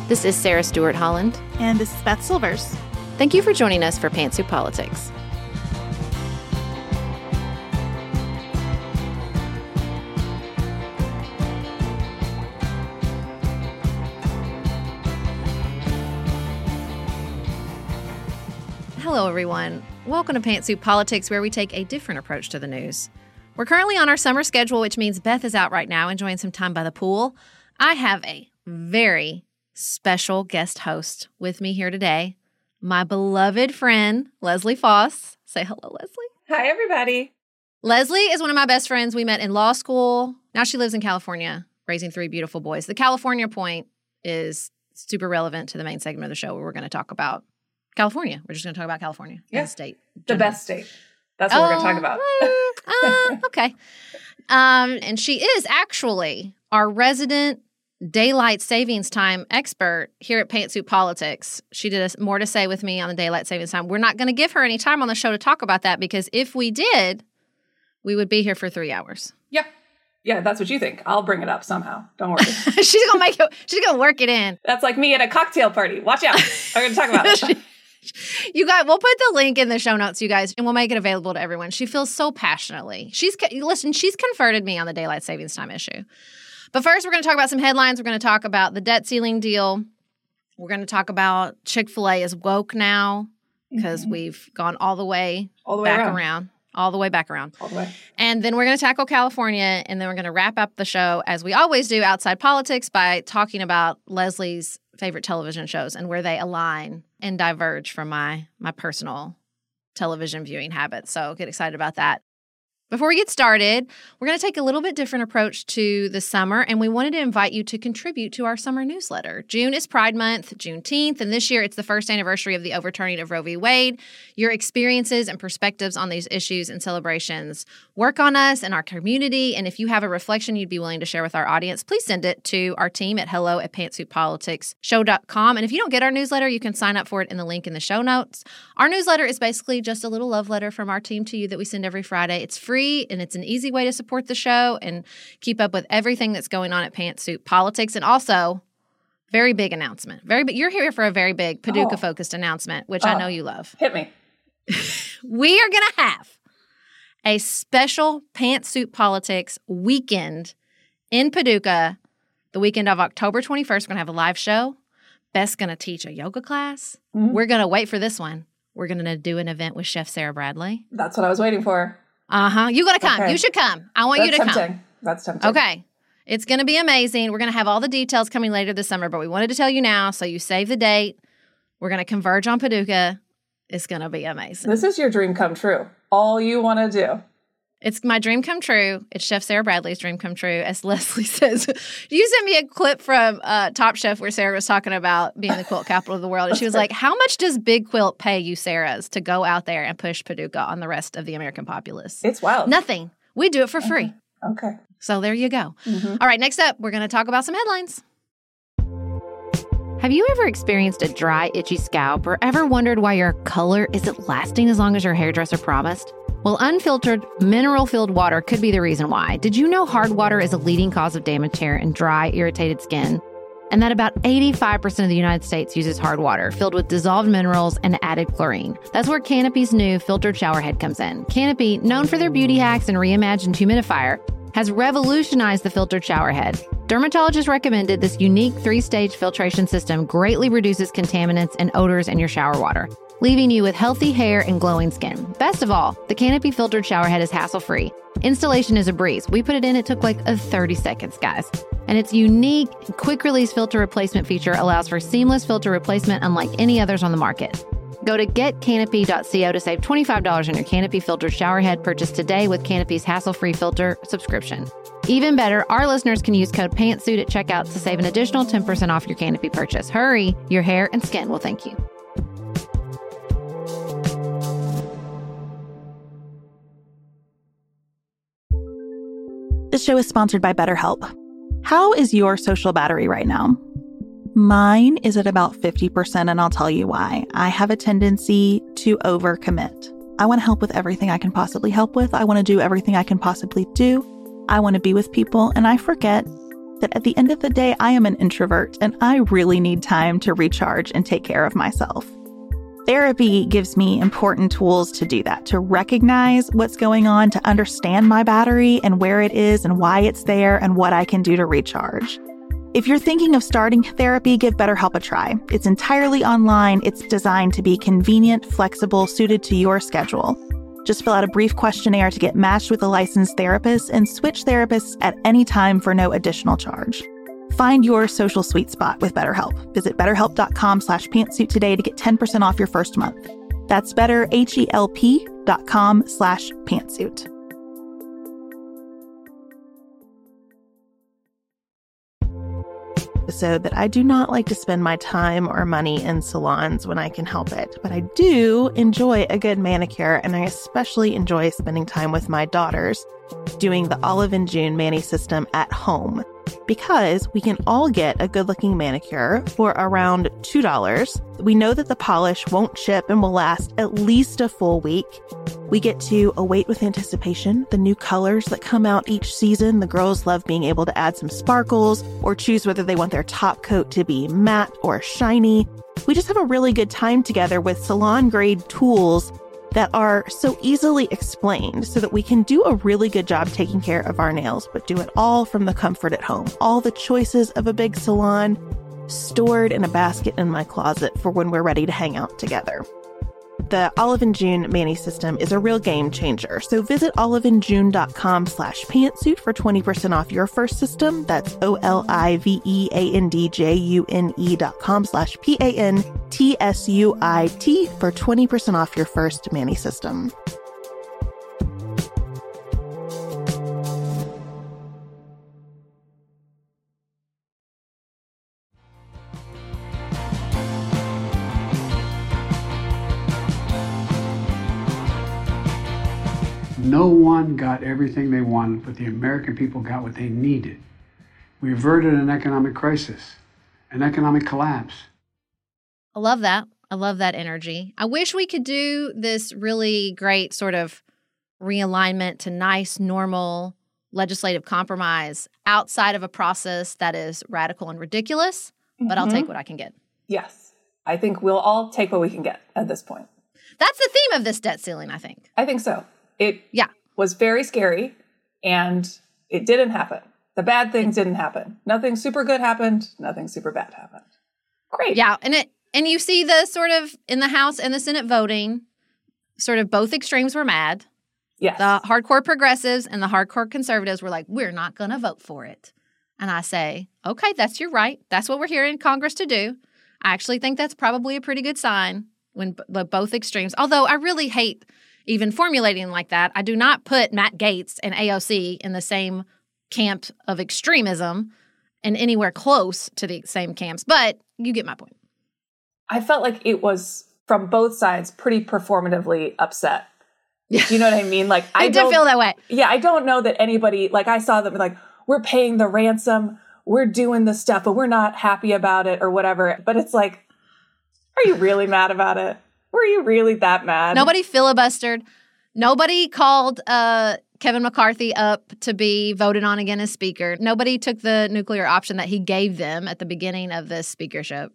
This is Sarah Stewart Holland. And this is Beth Silvers. Thank you for joining us for Pantsuit Politics. Hello, everyone. Welcome to Pantsuit Politics, where we take a different approach to the news. We're currently on our summer schedule, which means Beth is out right now enjoying some time by the pool. I have a very special guest host with me here today, my beloved friend, Leslie Foss. Say hello, Leslie. Hi, everybody. Leslie is one of my best friends. We met in law school. Now she lives in California, raising 3 beautiful boys. The California point is super relevant to the main segment of the show where we're going to talk about California. We're just going to talk about California. Yeah. The state. The best state. That's what we're going to talk about. Okay. And she is actually our resident daylight savings time expert here at Pantsuit Politics. She did more to say with me on the daylight savings time. We're not going to give her any time on the show to talk about that because if we did, we would be here for 3 hours. Yeah. Yeah, that's what you think. I'll bring it up somehow. Don't worry. She's going to work it in. That's like me at a cocktail party. Watch out. I'm going to talk about it. You guys, we'll put the link in the show notes, you guys, and we'll make it available to everyone. She feels so passionately. She's converted me on the daylight savings time issue. But first, we're going to talk about some headlines. We're going to talk about the debt ceiling deal. We're going to talk about Chick-fil-A is woke now because we've gone all the way back around. All the way back around. All the way. And then we're going to tackle California, and then we're going to wrap up the show, as we always do, outside politics, by talking about Leslie's favorite television shows and where they align and diverge from my personal television viewing habits. So get excited about that. Before we get started, we're going to take a little bit different approach to the summer, and we wanted to invite you to contribute to our summer newsletter. June is Pride Month, Juneteenth, and this year it's the first anniversary of the overturning of Roe v. Wade. Your experiences and perspectives on these issues and celebrations work on us and our community, and if you have a reflection you'd be willing to share with our audience, please send it to our team at hello@pantsuitpoliticsshow.com. And if you don't get our newsletter, you can sign up for it in the link in the show notes. Our newsletter is basically just a little love letter from our team to you that we send every Friday. It's free. And it's an easy way to support the show and keep up with everything that's going on at Pantsuit Politics. And also, very big announcement. You're here for a very big Paducah-focused announcement, which I know you love. Hit me. We are going to have a special Pantsuit Politics weekend in Paducah the weekend of October 21st. We're going to have a live show. Beth's going to teach a yoga class. Mm-hmm. We're going to wait for this one. We're going to do an event with Chef Sarah Bradley. That's what I was waiting for. You got to come. Okay. You should come. I want you to come. That's tempting. Okay. It's going to be amazing. We're going to have all the details coming later this summer, but we wanted to tell you now so you save the date. We're going to converge on Paducah. It's going to be amazing. This is your dream come true. All you want to do. It's my dream come true. It's Chef Sarah Bradley's dream come true, as Leslie says. You sent me a clip from Top Chef where Sarah was talking about being the quilt capital of the world. And she was like, how much does Big Quilt pay you, Sarah's, to go out there and push Paducah on the rest of the American populace? It's wild. Nothing. We do it for free. Okay. So there you go. Mm-hmm. All right, next up, we're going to talk about some headlines. Have you ever experienced a dry, itchy scalp or ever wondered why your color isn't lasting as long as your hairdresser promised? Well, unfiltered, mineral-filled water could be the reason why. Did you know hard water is a leading cause of damaged hair and dry, irritated skin? And that about 85% of the United States uses hard water filled with dissolved minerals and added chlorine. That's where Canopy's new filtered shower head comes in. Canopy, known for their beauty hacks and reimagined humidifier, has revolutionized the filtered shower head. Dermatologists recommended this unique 3-stage filtration system greatly reduces contaminants and odors in your shower water, leaving you with healthy hair and glowing skin. Best of all, the Canopy filtered shower head is hassle-free. Installation is a breeze. We put it in, it took like 30 seconds, guys. And its unique quick-release filter replacement feature allows for seamless filter replacement unlike any others on the market. Go to getcanopy.co to save $25 on your Canopy filtered shower head purchase today with Canopy's hassle-free filter subscription. Even better, our listeners can use code PANTSUIT at checkout to save an additional 10% off your Canopy purchase. Hurry, your hair and skin will thank you. This show is sponsored by BetterHelp. How is your social battery right now? Mine is at about 50%, and I'll tell you why. I have a tendency to overcommit. I want to help with everything I can possibly help with. I want to do everything I can possibly do. I want to be with people, and I forget that at the end of the day, I am an introvert and I really need time to recharge and take care of myself. Therapy gives me important tools to do that, to recognize what's going on, to understand my battery and where it is and why it's there and what I can do to recharge. If you're thinking of starting therapy, give BetterHelp a try. It's entirely online. It's designed to be convenient, flexible, suited to your schedule. Just fill out a brief questionnaire to get matched with a licensed therapist and switch therapists at any time for no additional charge. Find your social sweet spot with BetterHelp. Visit betterhelp.com/pantsuit today to get 10% off your first month. That's betterhelp.com/pantsuit. Episode that I do not like to spend my time or money in salons when I can help it, but I do enjoy a good manicure, and I especially enjoy spending time with my daughters doing the Olive & June Mani system at home, because we can all get a good-looking manicure for around $2. We know that the polish won't chip and will last at least a full week. We get to await with anticipation the new colors that come out each season. The girls love being able to add some sparkles or choose whether they want their top coat to be matte or shiny. We just have a really good time together with salon-grade tools that are so easily explained so that we can do a really good job taking care of our nails, but do it all from the comfort at home. All the choices of a big salon stored in a basket in my closet for when we're ready to hang out together. The Olive & June Mani system is a real game changer. So visit oliveandjune.com/pantsuit for 20% off your first system. That's oliveandjune.com/pantsuit for 20% off your first Mani system. No one got everything they wanted, but the American people got what they needed. We averted an economic crisis, an economic collapse. I love that. I love that energy. I wish we could do this really great sort of realignment to nice, normal legislative compromise outside of a process that is radical and ridiculous, but I'll take what I can get. Yes. I think we'll all take what we can get at this point. That's the theme of this debt ceiling, I think. I think so. It was very scary, and it didn't happen. The bad things didn't happen. Nothing super good happened. Nothing super bad happened. Great. Yeah, and you see the sort of in the House and the Senate voting, sort of both extremes were mad. Yes. The hardcore progressives and the hardcore conservatives were like, we're not going to vote for it. And I say, okay, that's your right. That's what we're here in Congress to do. I actually think that's probably a pretty good sign when both extremes, although I really hate even formulating like that. I do not put Matt Gaetz and AOC in the same camp of extremism and anywhere close to the same camps, but you get my point. I felt like it was, from both sides, pretty performatively upset. Do you know what I mean? Like, I did feel that way. Yeah, I don't know that anybody, like, I saw them like, we're paying the ransom, we're doing the stuff, but we're not happy about it or whatever. But it's like, are you really mad about it? Were you really that mad? Nobody filibustered. Nobody called Kevin McCarthy up to be voted on again as speaker. Nobody took the nuclear option that he gave them at the beginning of this speakership.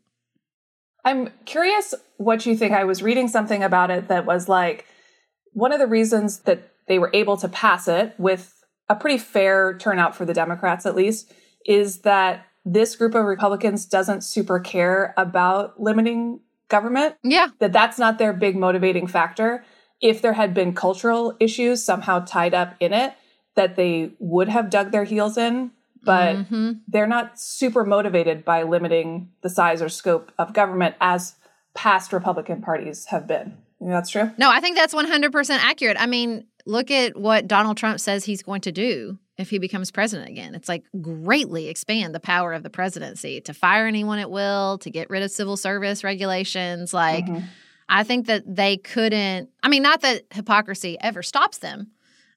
I'm curious what you think. I was reading something about it that was like, one of the reasons that they were able to pass it with a pretty fair turnout for the Democrats, at least, is that this group of Republicans doesn't super care about limiting government. Yeah. That's not their big motivating factor. If there had been cultural issues somehow tied up in it, that they would have dug their heels in, but they're not super motivated by limiting the size or scope of government as past Republican parties have been. You think that's true? No, I think that's 100% accurate. I mean, look at what Donald Trump says he's going to do if he becomes president again. It's like greatly expand the power of the presidency to fire anyone at will, to get rid of civil service regulations. Like, I think that they couldn't, I mean, not that hypocrisy ever stops them,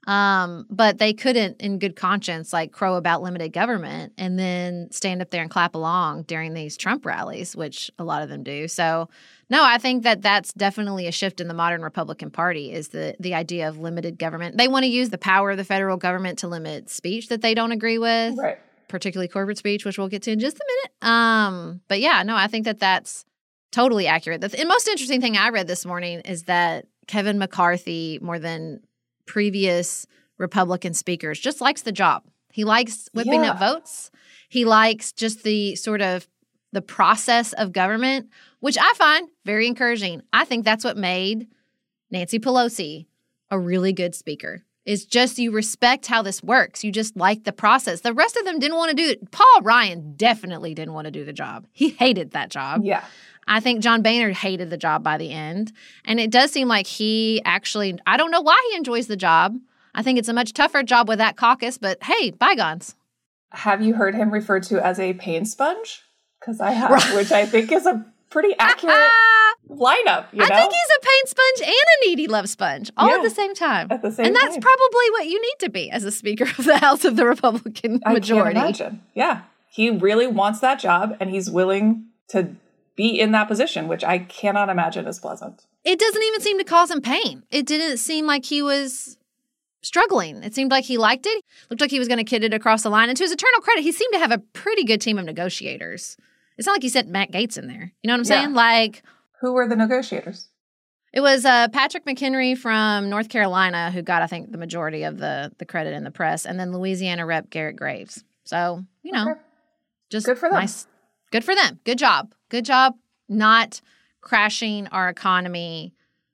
but they couldn't in good conscience, like, crow about limited government and then stand up there and clap along during these Trump rallies, which a lot of them do. So, no, I think that that's definitely a shift in the modern Republican Party is the idea of limited government. They want to use the power of the federal government to limit speech that they don't agree with. Right. particularly corporate speech, which we'll get to in just a minute. But yeah, no, I think that that's totally accurate. The most interesting thing I read this morning is that Kevin McCarthy, more than previous Republican speakers, just likes the job. He likes whipping up votes. He likes just the sort of the process of government, which I find very encouraging. I think that's what made Nancy Pelosi a really good speaker. Is just you respect how this works. You just like the process. The rest of them didn't want to do it. Paul Ryan definitely didn't want to do the job. He hated that job. Yeah. I think John Boehner hated the job by the end. And it does seem like he actually, I don't know why he enjoys the job. I think it's a much tougher job with that caucus, but hey, bygones. Have you heard him referred to as a pain sponge? Because I have, which I think is a pretty accurate lineup, you know? I think he's a pain sponge and a needy love sponge all at the same time. At the same time. And that's probably what you need to be as a Speaker of the House of the Republican majority. I can't imagine. Yeah. He really wants that job, and he's willing to be in that position, which I cannot imagine is pleasant. It doesn't even seem to cause him pain. It didn't seem like he was struggling. It seemed like he liked it. Looked like he was going to kid it across the line. And to his eternal credit, he seemed to have a pretty good team of negotiators. It's not like he sent Matt Gaetz in there. You know what I'm saying? Like, who were the negotiators? It was Patrick McHenry from North Carolina who got, I think, the majority of the credit in the press, and then Louisiana Rep Garrett Graves. So, you know, just good for them. Nice. Good for them. Good job. Good job not crashing our economy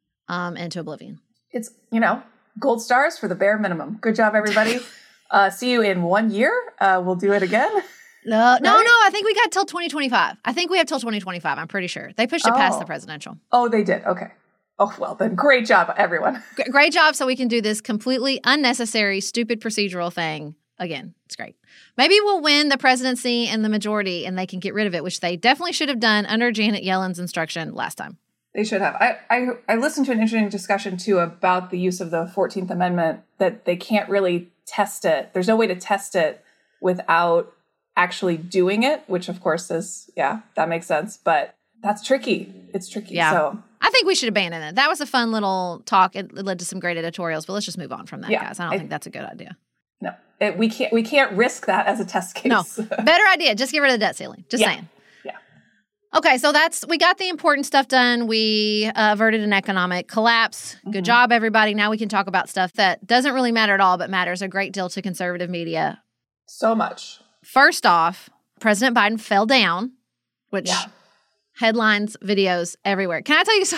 into oblivion. It's, you know, gold stars for the bare minimum. Good job, everybody. See you in 1 year. We'll do it again. No, I think we got till 2025. I think we have till 2025. I'm pretty sure. They pushed it past the presidential. Oh, they did. Okay. Oh, well, then great job, everyone. Great job, so we can do this completely unnecessary, stupid procedural thing again. It's great. Maybe we'll win the presidency and the majority, and they can get rid of it, which they definitely should have done under Janet Yellen's instruction last time. They should have. I listened to an interesting discussion, too, about the use of the 14th Amendment, that they can't really test it. There's no way to test it without actually doing it, which of course is, that makes sense. But that's tricky. It's tricky. Yeah. So I think we should abandon it. That was a fun little talk. It led to some great editorials, but let's just move on from that, guys. I don't think that's a good idea. No, we can't risk that as a test case. No, better idea. Just get rid of the debt ceiling. Just saying. Yeah. Okay, so we got the important stuff done. We averted an economic collapse. Good job, everybody. Now we can talk about stuff that doesn't really matter at all, but matters a great deal to conservative media. So much. First off, President Biden fell down, which headlines, videos everywhere. Can I tell you?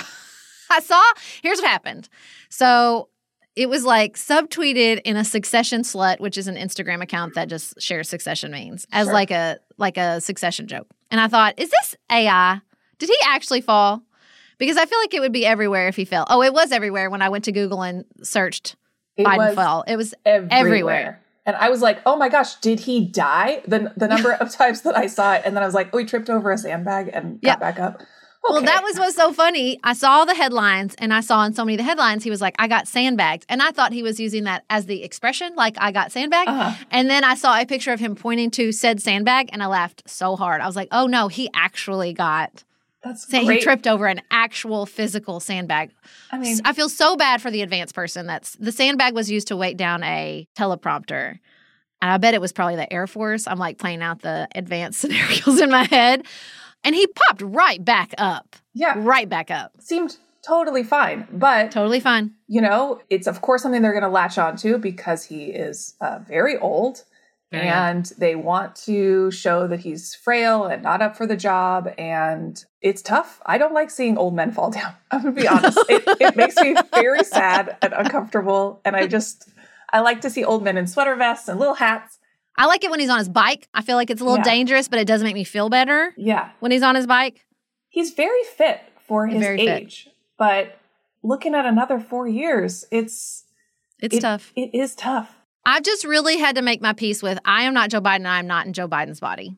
Here's what happened. So it was like subtweeted in a Succession Slut, which is an Instagram account that just shares Succession memes, as like a Succession joke. And I thought, is this AI? Did he actually fall? Because I feel like it would be everywhere if he fell. Oh, it was everywhere when I went to Google and searched Biden fell. It was everywhere. And I was like, oh my gosh, did he die? The number of times that I saw it. And then I was like, oh, he tripped over a sandbag and got back up. Okay. Well, that was what's so funny. I saw the headlines, and I saw in so many of the headlines, he was like, I got sandbagged. And I thought he was using that as the expression, like, I got sandbagged. And then I saw a picture of him pointing to said sandbag, and I laughed so hard. I was like, oh no, he actually got... Great. He tripped over an actual physical sandbag. I mean, I feel so bad for the advanced person. The sandbag was used to weight down a teleprompter. And I bet it was probably the Air Force. I'm like playing out the advanced scenarios in my head. And he popped right back up. Yeah. Right back up. Seemed totally fine. But totally fine. You know, it's of course something they're going to latch onto because he is very old. And they want to show that he's frail and not up for the job. And it's tough. I don't like seeing old men fall down. I'm going to be honest. It makes me very sad and uncomfortable. And I like to see old men in sweater vests and little hats. I like it when he's on his bike. I feel like it's a little dangerous, but it does make me feel better. Yeah. When he's on his bike. He's very fit for his age. But looking at another 4 years, it's tough. It is tough. I've just really had to make my peace with, I am not Joe Biden, I am not in Joe Biden's body.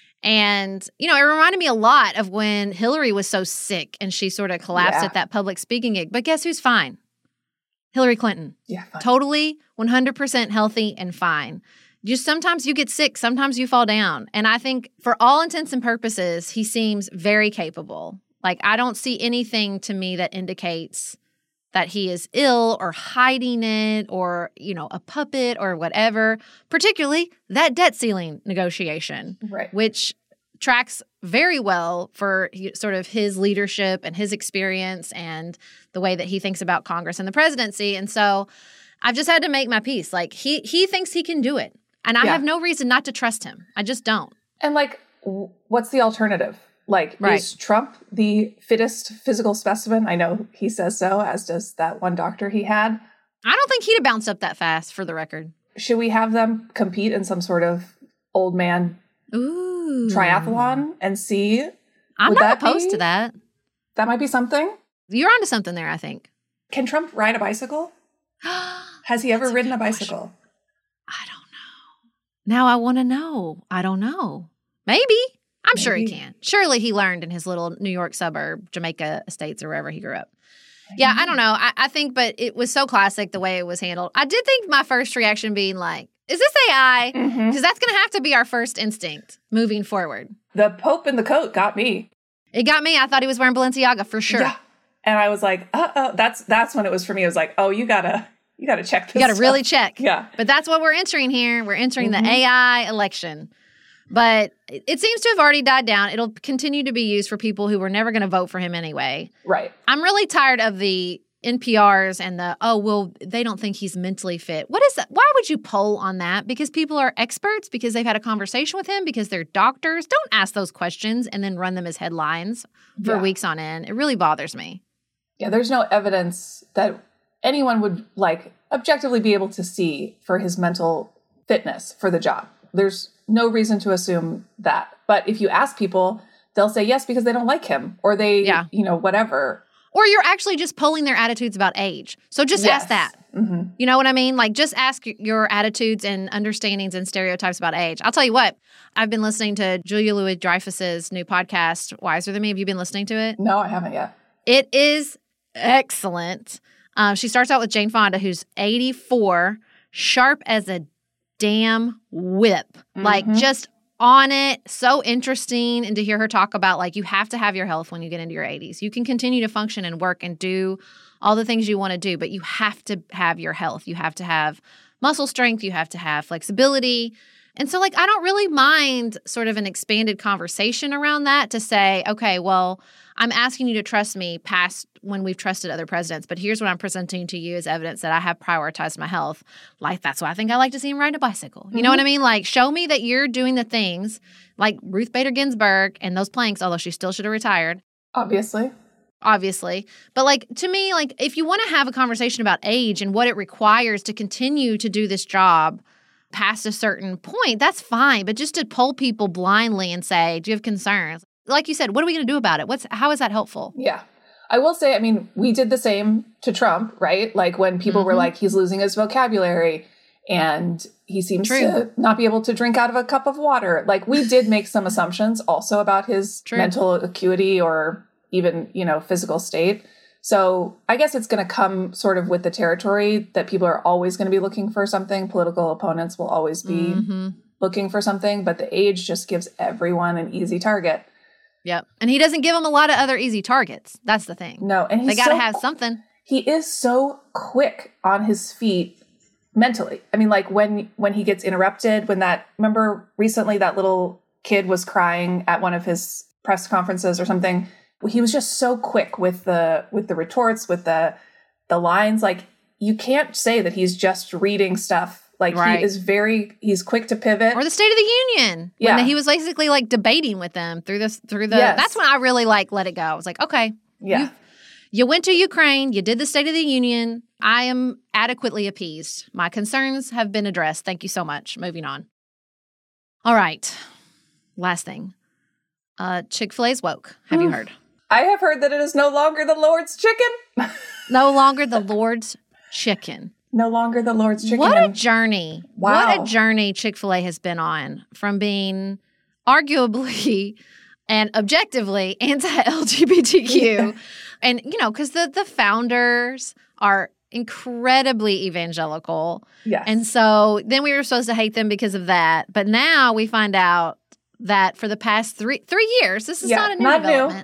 And, you know, it reminded me a lot of when Hillary was so sick and she sort of collapsed at that public speaking gig. But guess who's fine? Hillary Clinton. Yeah, fine. Totally 100% healthy and fine. Just sometimes you get sick, sometimes you fall down. And I think for all intents and purposes, he seems very capable. Like, I don't see anything to me that indicates that he is ill or hiding it or, a puppet or whatever, particularly that debt ceiling negotiation, Right. which tracks very well for sort of his leadership and his experience and the way that he thinks about Congress and the presidency. And so I've just had to make my peace. Like, he thinks he can do it. And I have no reason not to trust him. I just don't. And like, what's the alternative? Like, is Trump the fittest physical specimen? I know he says so, as does that one doctor he had. I don't think he'd have bounced up that fast, for the record. Should we have them compete in some sort of old man triathlon and see? I'm not opposed to that. That might be something. You're onto something there, I think. Can Trump ride a bicycle? Has he ever ridden a bicycle? I don't know. Now I want to know. I don't know. Maybe. I'm sure he can. Surely he learned in his little New York suburb, Jamaica Estates, or wherever he grew up. Yeah, I don't know. I think, but it was so classic the way it was handled. I did think my first reaction being like, is this AI? Because that's going to have to be our first instinct moving forward. The Pope in the coat got me. It got me. I thought he was wearing Balenciaga for sure. Yeah. And I was like, that's when it was for me. It was like, oh, you gotta check this. You gotta really check. Yeah. But that's what we're entering here. We're entering the AI election. But it seems to have already died down. It'll continue to be used for people who were never going to vote for him anyway. Right. I'm really tired of the NPRs and they don't think he's mentally fit. What is that? Why would you poll on that? Because people are experts? Because they've had a conversation with him? Because they're doctors? Don't ask those questions and then run them as headlines for weeks on end. It really bothers me. Yeah, there's no evidence that anyone would objectively be able to see for his mental fitness for the job. There's no reason to assume that. But if you ask people, they'll say yes because they don't like him or they, whatever. Or you're actually just polling their attitudes about age. So just ask that. Mm-hmm. You know what I mean? Like, just ask your attitudes and understandings and stereotypes about age. I'll tell you what, I've been listening to Julia Louis-Dreyfus's new podcast, Wiser Than Me. Have you been listening to it? No, I haven't yet. It is excellent. She starts out with Jane Fonda, who's 84, sharp as a damn whip. Like, just on it, so interesting. And to hear her talk about, you have to have your health when you get into your 80s. You can continue to function and work and do all the things you want to do, but you have to have your health. You have to have muscle strength. You have to have flexibility. And so, I don't really mind sort of an expanded conversation around that to say, okay, well, I'm asking you to trust me past when we've trusted other presidents, but here's what I'm presenting to you as evidence that I have prioritized my health. That's why I think I like to see him ride a bicycle. You know what I mean? Show me that you're doing the things like Ruth Bader Ginsburg and those planks, although she still should have retired. Obviously. But to me, if you want to have a conversation about age and what it requires to continue to do this job past a certain point, that's fine. But just to poll people blindly and say, do you have concerns? Like you said, what are we going to do about it? How is that helpful? Yeah. I will say, we did the same to Trump, right? When people were like, he's losing his vocabulary and he seems to not be able to drink out of a cup of water. We did make some assumptions also about his mental acuity or even, physical state. So I guess it's going to come sort of with the territory that people are always going to be looking for something. Political opponents will always be looking for something, but the age just gives everyone an easy target. Yep. And he doesn't give them a lot of other easy targets. That's the thing. No. And they got to have something. He is so quick on his feet mentally. When he gets interrupted, remember recently that little kid was crying at one of his press conferences or something. He was just so quick with the retorts, with the lines. You can't say that he's just reading stuff. He's quick to pivot. Or the State of the Union. Yeah. When he was basically debating with them through the, that's when I really let it go. I was like, okay. Yeah. You went to Ukraine. You did the State of the Union. I am adequately appeased. My concerns have been addressed. Thank you so much. Moving on. All right. Last thing. Chick-fil-A's woke. Have you heard? I have heard that it is no longer the Lord's chicken. No longer the Lord's chicken. No longer the Lord's chicken. What a journey. Wow. What a journey Chick-fil-A has been on from being arguably and objectively anti-LGBTQ. And, because the founders are incredibly evangelical. Yes. And so then we were supposed to hate them because of that. But now we find out that for the past three years, this is not a new development.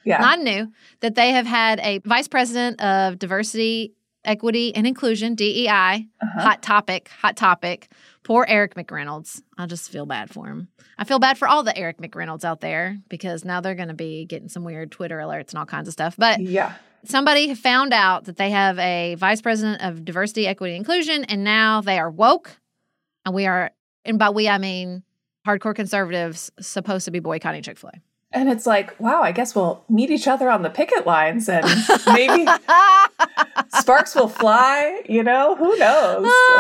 Yeah. Not new, that they have had a vice president of diversity, equity, and inclusion, DEI. Hot topic. Poor Eric McReynolds. I just feel bad for him. I feel bad for all the Eric McReynolds out there because now they're going to be getting some weird Twitter alerts and all kinds of stuff. But somebody found out that they have a vice president of diversity, equity, and inclusion, and now they are woke. And we are, and by we, I mean hardcore conservatives supposed to be boycotting Chick-fil-A. And it's like, wow, I guess we'll meet each other on the picket lines and maybe sparks will fly, who knows?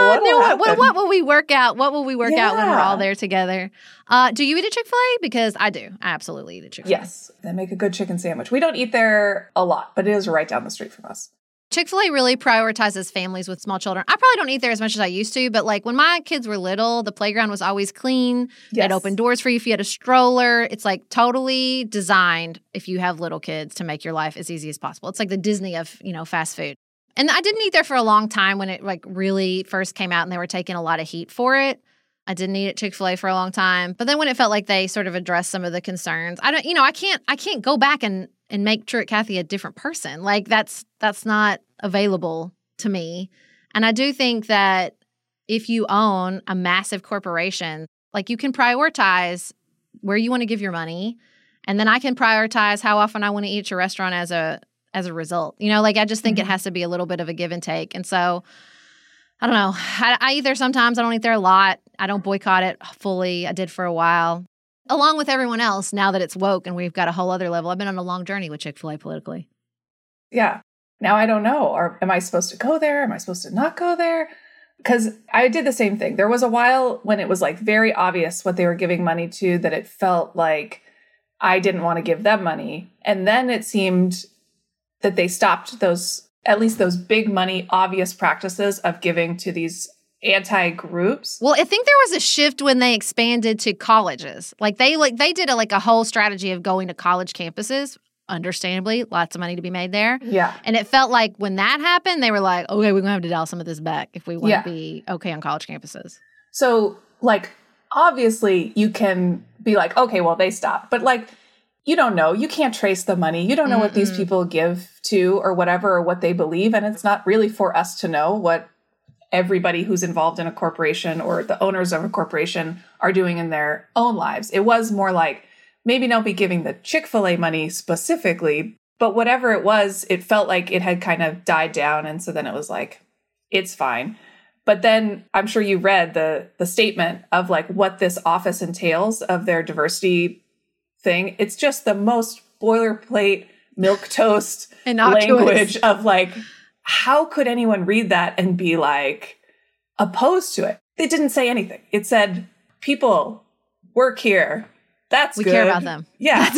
What will we work out? What will we work out when we're all there together? Do you eat at Chick-fil-A? Because I do. I absolutely eat at Chick-fil-A. Yes. They make a good chicken sandwich. We don't eat there a lot, but it is right down the street from us. Chick-fil-A really prioritizes families with small children. I probably don't eat there as much as I used to, but like when my kids were little, the playground was always clean. Yes. It opened doors for you if you had a stroller. It's like totally designed if you have little kids to make your life as easy as possible. It's like the Disney of, fast food. And I didn't eat there for a long time when it like really first came out and they were taking a lot of heat for it. I didn't eat at Chick-fil-A for a long time. But then when it felt like they sort of addressed some of the concerns, I can't go back and make Truett Cathy a different person. Like that's not available to me. And I do think that if you own a massive corporation, like you can prioritize where you want to give your money. And then I can prioritize how often I want to eat at your restaurant as a result. I just think it has to be a little bit of a give and take. And so I don't know. I eat there sometimes. I don't eat there a lot. I don't boycott it fully. I did for a while. Along with everyone else, now that it's woke and we've got a whole other level. I've been on a long journey with Chick-fil-A politically. Yeah. Now I don't know. Am I supposed to go there? Am I supposed to not go there? Because I did the same thing. There was a while when it was like very obvious what they were giving money to that it felt like I didn't want to give them money. And then it seemed that they stopped at least those big money, obvious practices of giving to these anti-groups. Well, I think there was a shift when they expanded to colleges. Like they did a whole strategy of going to college campuses. Understandably, lots of money to be made there. Yeah. And it felt like when that happened, they were like, okay, we're going to have to dial some of this back if we want to be okay on college campuses. So, like, obviously you can be like, okay, well, they stopped. But, like, you don't know. You can't trace the money. You don't know what these people give to or whatever or what they believe. And it's not really for us to know what everybody who's involved in a corporation or the owners of a corporation are doing in their own lives. It was more like, maybe don't be giving the Chick-fil-A money specifically, but whatever it was, it felt like it had kind of died down. And so then it was like, it's fine. But then I'm sure you read the statement of like what this office entails of their diversity thing. It's just the most boilerplate milquetoast language of like, how could anyone read that and be like opposed to it? It didn't say anything. It said, people work here. We care about them. Yeah.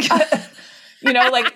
Like.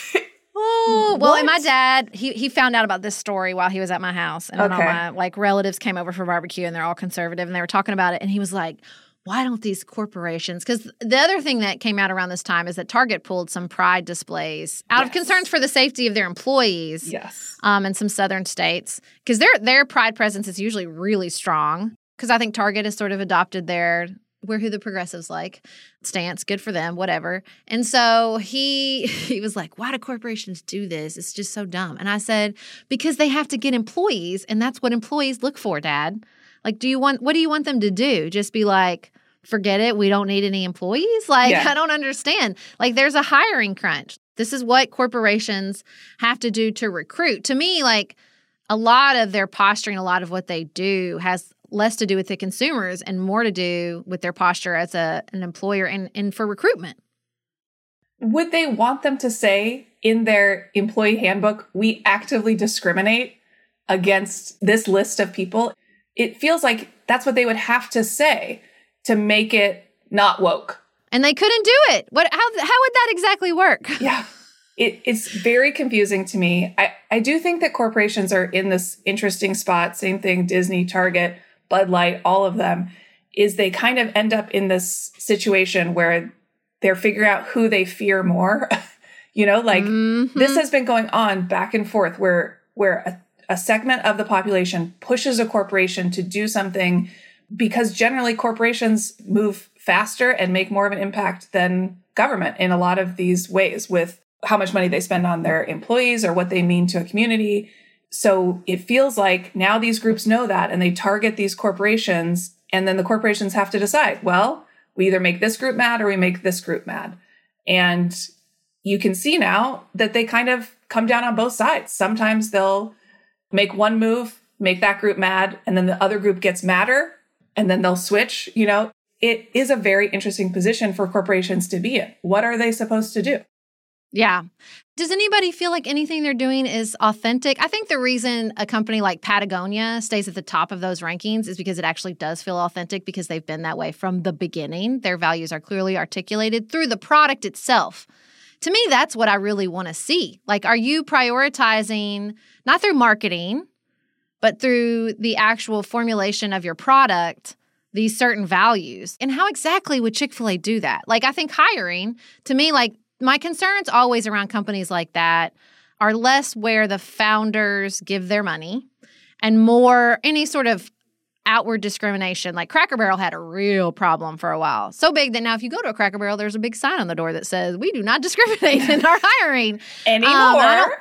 Oh, well, and my dad, he found out about this story while he was at my house. And then all my relatives came over for barbecue and they're all conservative and they were talking about it. And he was like, why don't these corporations? Because the other thing that came out around this time is that Target pulled some pride displays out of concerns for the safety of their employees. Yes. In some southern states. Because their pride presence is usually really strong. Because I think Target has sort of adopted their we're who the progressives like stance. Good for them, whatever. And so he was like, why do corporations do this? It's just so dumb. And I said, because they have to get employees, and that's what employees look for, Dad. Like, what do you want them to do? Just be like, forget it, we don't need any employees? Like, I don't understand. Like, there's a hiring crunch. This is what corporations have to do to recruit. To me, like, a lot of their posturing, a lot of what they do has less to do with the consumers and more to do with their posture as an employer and for recruitment. Would they want them to say in their employee handbook, we actively discriminate against this list of people? It feels like that's what they would have to say to make it not woke. And they couldn't do it. How would that exactly work? Yeah. It's very confusing to me. I do think that corporations are in this interesting spot. Same thing, Disney, Target, Bud Light, all of them, is they kind of end up in this situation where they're figuring out who they fear more. This has been going on back and forth where a segment of the population pushes a corporation to do something because generally corporations move faster and make more of an impact than government in a lot of these ways with how much money they spend on their employees or what they mean to a community. So it feels like now these groups know that and they target these corporations, and then the corporations have to decide, well, we either make this group mad or we make this group mad. And you can see now that they kind of come down on both sides. Sometimes they'll make one move, make that group mad, and then the other group gets madder, and then they'll switch. You know, it is a very interesting position for corporations to be in. What are they supposed to do? Yeah. Does anybody feel like anything they're doing is authentic? I think the reason a company like Patagonia stays at the top of those rankings is because it actually does feel authentic, because they've been that way from the beginning. Their values are clearly articulated through the product itself. To me, that's what I really want to see. Like, are you prioritizing, not through marketing, but through the actual formulation of your product, these certain values? And how exactly would Chick-fil-A do that? Like, I think hiring, to me, like, my concerns always around companies like that are less where the founders give their money and more any sort of outward discrimination. Like Cracker Barrel had a real problem for a while. So big that now if you go to a Cracker Barrel, there's a big sign on the door that says, we do not discriminate in our hiring. Anymore.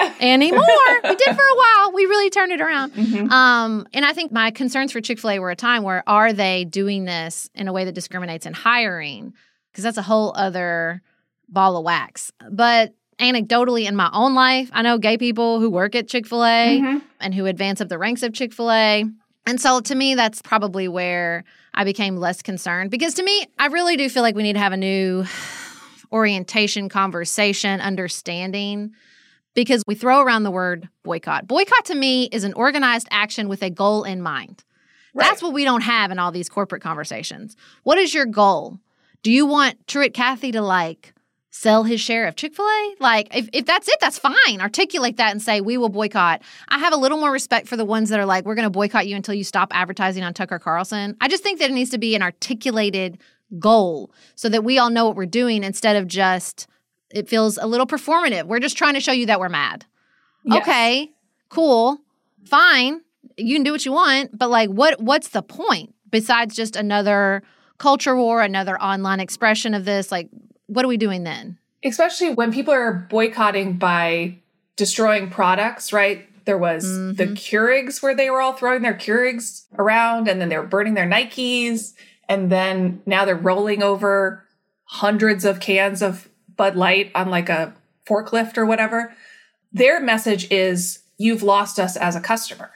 We did for a while. We really turned it around. Mm-hmm. And I think my concerns for Chick-fil-A were a time where, are they doing this in a way that discriminates in hiring? Because that's a whole other ball of wax. But anecdotally in my own life, I know gay people who work at Chick-fil-A and who advance up the ranks of Chick-fil-A. And so to me, that's probably where I became less concerned. Because to me, I really do feel like we need to have a new orientation, conversation, understanding, because we throw around the word boycott. Boycott to me is an organized action with a goal in mind. Right. That's what we don't have in all these corporate conversations. What is your goal? Do you want Truett Cathy to sell his share of Chick-fil-A? Like, if that's it, that's fine. Articulate that and say, we will boycott. I have a little more respect for the ones that are like, we're going to boycott you until you stop advertising on Tucker Carlson. I just think that it needs to be an articulated goal so that we all know what we're doing, instead of just, it feels a little performative. We're just trying to show you that we're mad. Yes. Okay, cool, fine. You can do what you want, but what's the point besides just another culture war, another online expression of this? Like, what are we doing then? Especially when people are boycotting by destroying products, right? There was the Keurigs where they were all throwing their Keurigs around, and then they were burning their Nikes. And then now they're rolling over hundreds of cans of Bud Light on a forklift or whatever. Their message is, you've lost us as a customer.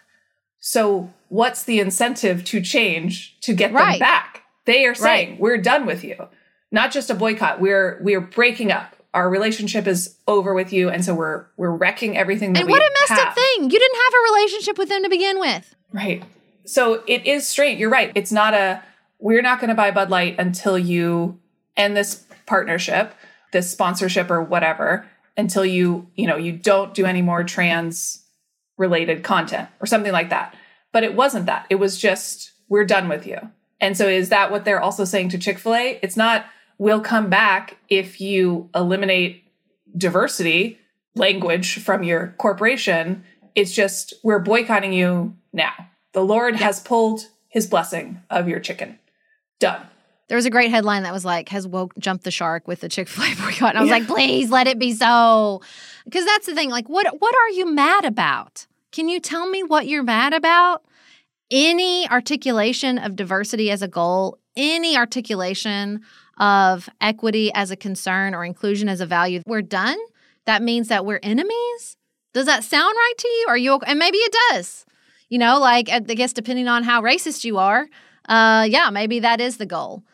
So what's the incentive to change to get them back? They are saying, we're done with you. Not just a boycott. We're breaking up. Our relationship is over with you, and so we're wrecking everything that we have. And what a messed up thing. You didn't have a relationship with them to begin with. Right. So it is strange. You're right. It's not we're not going to buy Bud Light until you end this partnership, this sponsorship or whatever, until you don't do any more trans related content or something like that. But it wasn't that. It was just, we're done with you. And so is that what they're also saying to Chick-fil-A? It's not, we'll come back if you eliminate diversity language from your corporation. It's just, we're boycotting you now. The Lord has pulled his blessing of your chicken. Done. There was a great headline that was like, has woke jumped the shark with the Chick-fil-A boycott? And I was like, please let it be so. Because that's the thing. Like, what are you mad about? Can you tell me what you're mad about? Any articulation of diversity as a goal, any articulation of equity as a concern or inclusion as a value, we're done? That means that we're enemies? Does that sound right to you? Are you okay? And maybe it does. I guess depending on how racist you are, maybe that is the goal.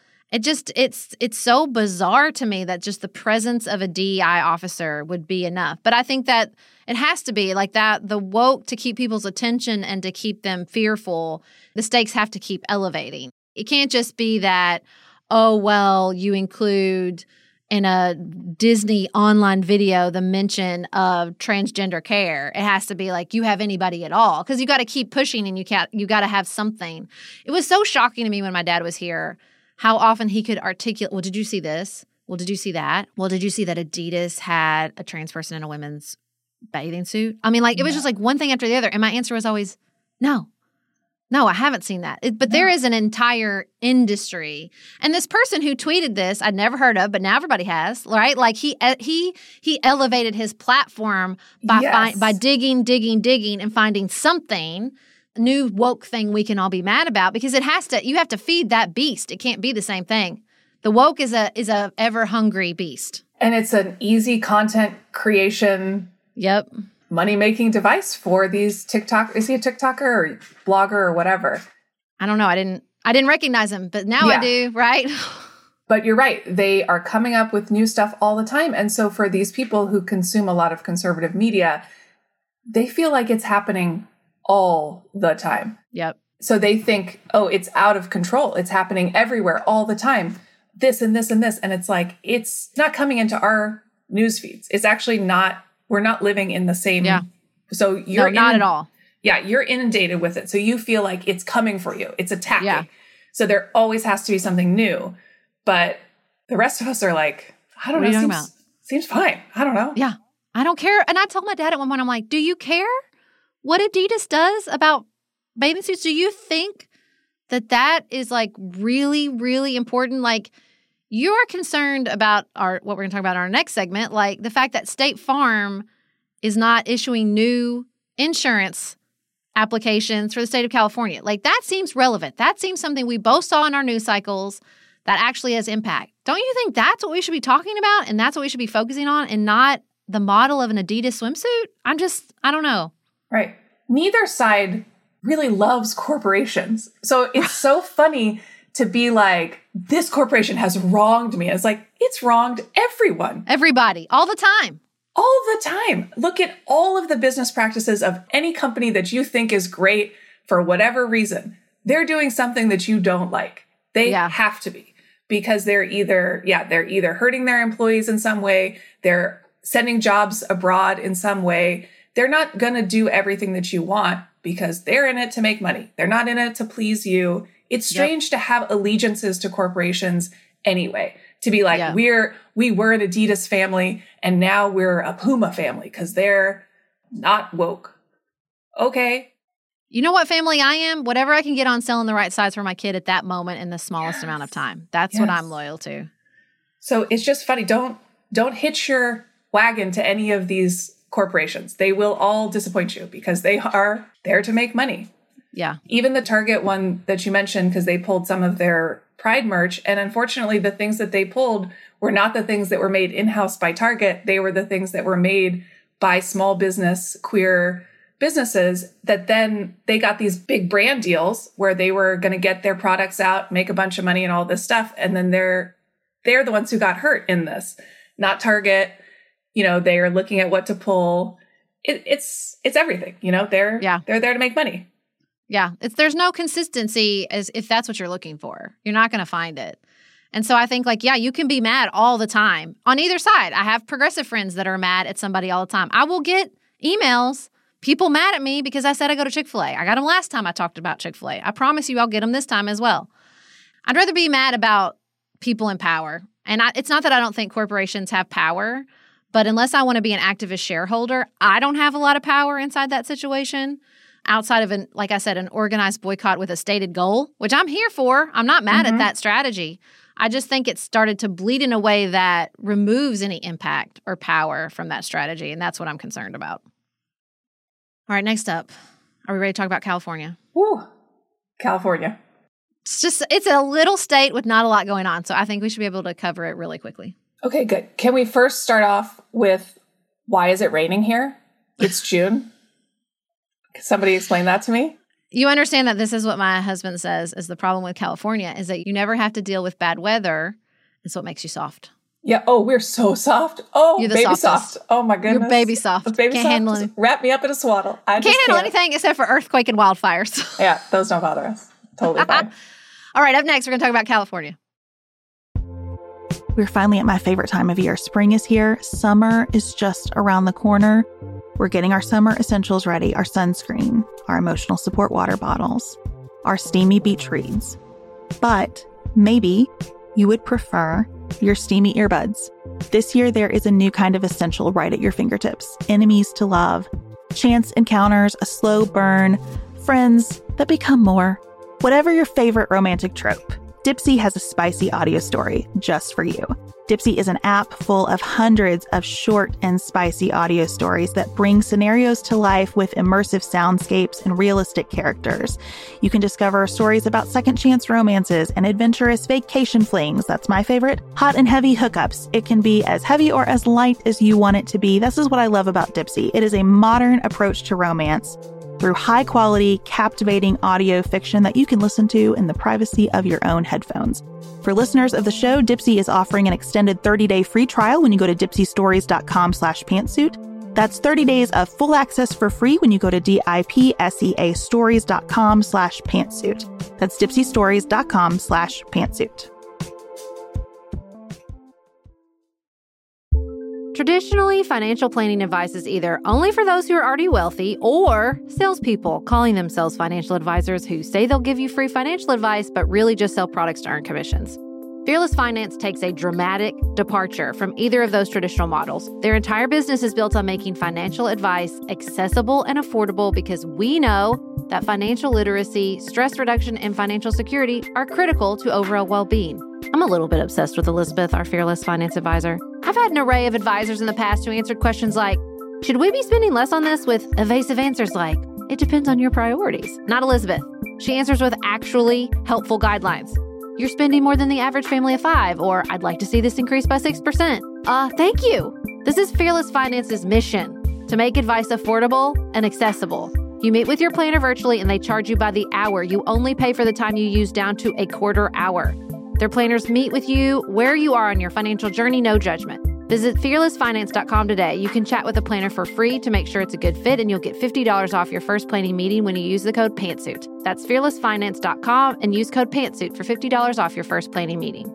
It's so bizarre to me that just the presence of a DEI officer would be enough. But I think that it has to be like that. The woke, to keep people's attention and to keep them fearful, the stakes have to keep elevating. It can't just be that, oh, well, you include in a Disney online video the mention of transgender care. It has to be like, you have anybody at all, because you got to keep pushing and you got to have something. It was so shocking to me when my dad was here how often he could articulate, well, did you see this? Well, did you see that? Well, did you see that Adidas had a trans person in a women's bathing suit? I mean, it was just one thing after the other. And my answer was always, no. No, I haven't seen that. But there is an entire industry. And this person who tweeted this, I'd never heard of, but now everybody has, right? Like he elevated his platform by digging and finding something, a new woke thing we can all be mad about, because you have to feed that beast. It can't be the same thing. The woke is a ever hungry beast. And it's an easy content creation. Yep. Money-making device for these TikTok. Is he a TikToker or blogger or whatever? I don't know. I didn't recognize him, but now I do, right? But you're right. They are coming up with new stuff all the time. And so for these people who consume a lot of conservative media, they feel like it's happening all the time. Yep. So they think, oh, it's out of control. It's happening everywhere all the time. This and this and this. And it's like, it's not coming into our news feeds. It's actually not. We're not living in the same. Yeah. So you're not at all. Yeah. You're inundated with it. So you feel like it's coming for you. It's attacking. Yeah. So there always has to be something new. But the rest of us are like, I don't know. Seems fine. I don't know. Yeah. I don't care. And I told my dad at one point, I'm like, do you care what Adidas does about bathing suits? Do you think that is like really, really important? Like, you're concerned about what we're going to talk about in our next segment, like the fact that State Farm is not issuing new insurance applications for the state of California. Like, that seems relevant. That seems something we both saw in our news cycles that actually has impact. Don't you think that's what we should be talking about and that's what we should be focusing on and not the model of an Adidas swimsuit? I don't know. Right. Neither side really loves corporations. So it's so funny to be like, this corporation has wronged me. It's like, it's wronged everyone. Everybody. All the time. All the time. Look at all of the business practices of any company that you think is great for whatever reason. They're doing something that you don't like. They have to be, because they're either hurting their employees in some way. They're sending jobs abroad in some way. They're not going to do everything that you want because they're in it to make money. They're not in it to please you. It's strange to have allegiances to corporations anyway, to be like, we were an Adidas family and now we're a Puma family because they're not woke. Okay. You know what family I am? Whatever I can get on selling the right size for my kid at that moment in the smallest amount of time. That's what I'm loyal to. So it's just funny. Don't hitch your wagon to any of these corporations. They will all disappoint you because they are there to make money. Yeah. Even the Target one that you mentioned, because they pulled some of their Pride merch. And unfortunately, the things that they pulled were not the things that were made in-house by Target. They were the things that were made by small business, queer businesses that then they got these big brand deals where they were going to get their products out, make a bunch of money and all this stuff. And then they're the ones who got hurt in this, not Target. You know, they are looking at what to pull. It's everything, you know, they're there to make money. Yeah. There's no consistency as if that's what you're looking for. You're not going to find it. And so I think you can be mad all the time on either side. I have progressive friends that are mad at somebody all the time. I will get emails, people mad at me because I said I go to Chick-fil-A. I got them last time I talked about Chick-fil-A. I promise you I'll get them this time as well. I'd rather be mad about people in power. And it's not that I don't think corporations have power, but unless I want to be an activist shareholder, I don't have a lot of power inside that situation. Outside of, like I said, an organized boycott with a stated goal, which I'm here for. I'm not mad at that strategy. I just think it started to bleed in a way that removes any impact or power from that strategy, and that's what I'm concerned about. All right, next up. Are we ready to talk about California? Woo, California. It's a little state with not a lot going on, so I think we should be able to cover it really quickly. Okay, good. Can we first start off with why is it raining here? It's June. Somebody explain that to me. You understand that this is what my husband says is the problem with California is that you never have to deal with bad weather. It's what makes you soft. Yeah. Oh, we're so soft. Oh, you're the baby softest. soft. Oh my goodness. You're baby soft. Baby can't soft. Handle anything. Wrap me up in a swaddle. Can't handle anything except for earthquake and wildfires. Yeah, those don't bother us. Totally fine. All right, up next, we're going to talk about California. We're finally at my favorite time of year. Spring is here. Summer is just around the corner. We're getting our summer essentials ready, our sunscreen, our emotional support water bottles, our steamy beach reads. But maybe you would prefer your steamy earbuds. This year, there is a new kind of essential right at your fingertips. Enemies to love, chance encounters, a slow burn, friends that become more. Whatever your favorite romantic trope, Dipsea has a spicy audio story just for you. Dipsea is an app full of hundreds of short and spicy audio stories that bring scenarios to life with immersive soundscapes and realistic characters. You can discover stories about second chance romances and adventurous vacation flings. That's my favorite. Hot and heavy hookups. It can be as heavy or as light as you want it to be. This is what I love about Dipsea. It is a modern approach to romance through high-quality, captivating audio fiction that you can listen to in the privacy of your own headphones. For listeners of the show, Dipsea is offering an extended 30-day free trial when you go to dipseastories.com/pantsuit. That's 30 days of full access for free when you go to dipseastories.com/pantsuit. That's dipseastories.com/pantsuit. Traditionally, financial planning advice is either only for those who are already wealthy or salespeople calling themselves financial advisors who say they'll give you free financial advice but really just sell products to earn commissions. Fearless Finance takes a dramatic departure from either of those traditional models. Their entire business is built on making financial advice accessible and affordable because we know that financial literacy, stress reduction, and financial security are critical to overall well-being. I'm a little bit obsessed with Elizabeth, our Fearless Finance advisor. I've had an array of advisors in the past who answered questions like, should we be spending less on this, with evasive answers like, it depends on your priorities. Not Elizabeth. She answers with actually helpful guidelines. You're spending more than the average family of 5, or I'd like to see this increase by 6%. Thank you. This is Fearless Finance's mission, to make advice affordable and accessible. You meet with your planner virtually and they charge you by the hour. You only pay for the time you use down to a quarter hour. Their planners meet with you where you are on your financial journey, no judgment. Visit fearlessfinance.com today. You can chat with a planner for free to make sure it's a good fit, and you'll get $50 off your first planning meeting when you use the code PANTSUIT. That's fearlessfinance.com and use code PANTSUIT for $50 off your first planning meeting.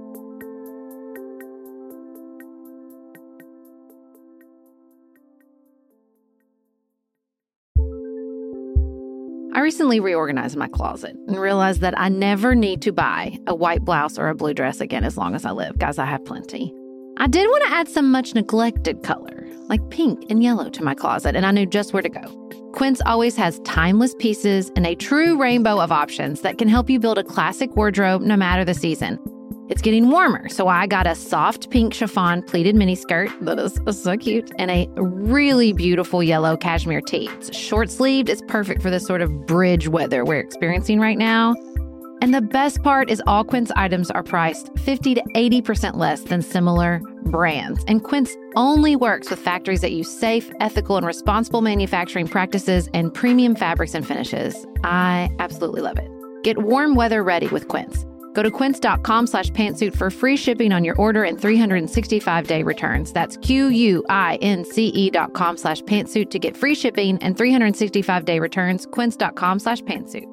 I recently reorganized my closet and realized that I never need to buy a white blouse or a blue dress again as long as I live. Guys, I have plenty. I did want to add some much neglected color, like pink and yellow, to my closet, and I knew just where to go. Quince always has timeless pieces and a true rainbow of options that can help you build a classic wardrobe no matter the season. It's getting warmer, so I got a soft pink chiffon pleated miniskirt that is so cute, and a really beautiful yellow cashmere tee. It's short-sleeved. It's perfect for this sort of bridge weather we're experiencing right now. And the best part is all Quince items are priced 50 to 80% less than similar brands. And Quince only works with factories that use safe, ethical, and responsible manufacturing practices and premium fabrics and finishes. I absolutely love it. Get warm weather ready with Quince. Go to quince.com/pantsuit for free shipping on your order and 365-day returns. That's QUINCE.com/pantsuit to get free shipping and 365-day returns. Quince.com/pantsuit.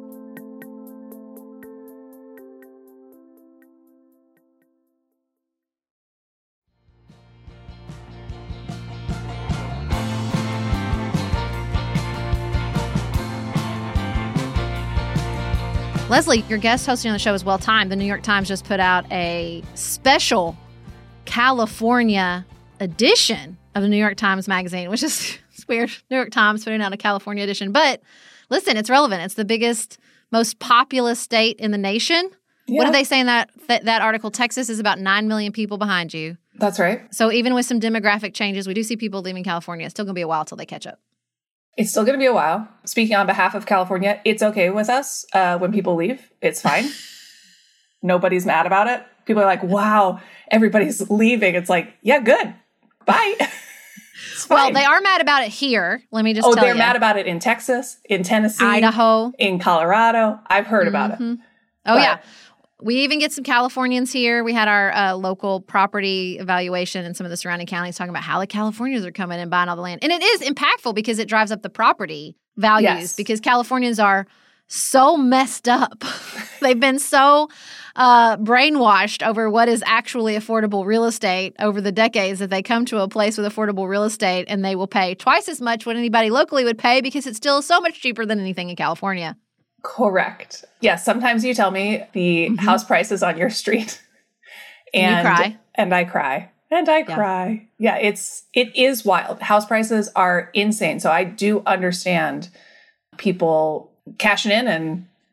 Leslie, your guest hosting on the show is well timed. The New York Times just put out a special California edition of the New York Times Magazine, which is weird. New York Times putting out a California edition. But listen, it's relevant. It's the biggest, most populous state in the nation. Yeah. What did they say in that article? Texas is about 9 million people behind you. That's right. So even with some demographic changes, we do see people leaving California. It's still going to be a while till they catch up. It's still going to be a while. Speaking on behalf of California, it's okay with us when people leave. It's fine. Nobody's mad about it. People are like, wow, everybody's leaving. It's like, yeah, good. Bye. Well, they are mad about it here. Let me just tell you. Oh, they're mad about it in Texas, in Tennessee, Idaho, in Colorado. I've heard about it. Oh, yeah. We even get some Californians here. We had our local property evaluation in some of the surrounding counties talking about how the Californians are coming and buying all the land. And it is impactful because it drives up the property values because Californians are so messed up. They've been so brainwashed over what is actually affordable real estate over the decades that they come to a place with affordable real estate and they will pay twice as much what anybody locally would pay because it's still so much cheaper than anything in California. Correct. Yes. Sometimes you tell me the house prices on your street and you cry. And I cry. And I cry. Yeah, it is wild. House prices are insane. So I do understand people cashing in and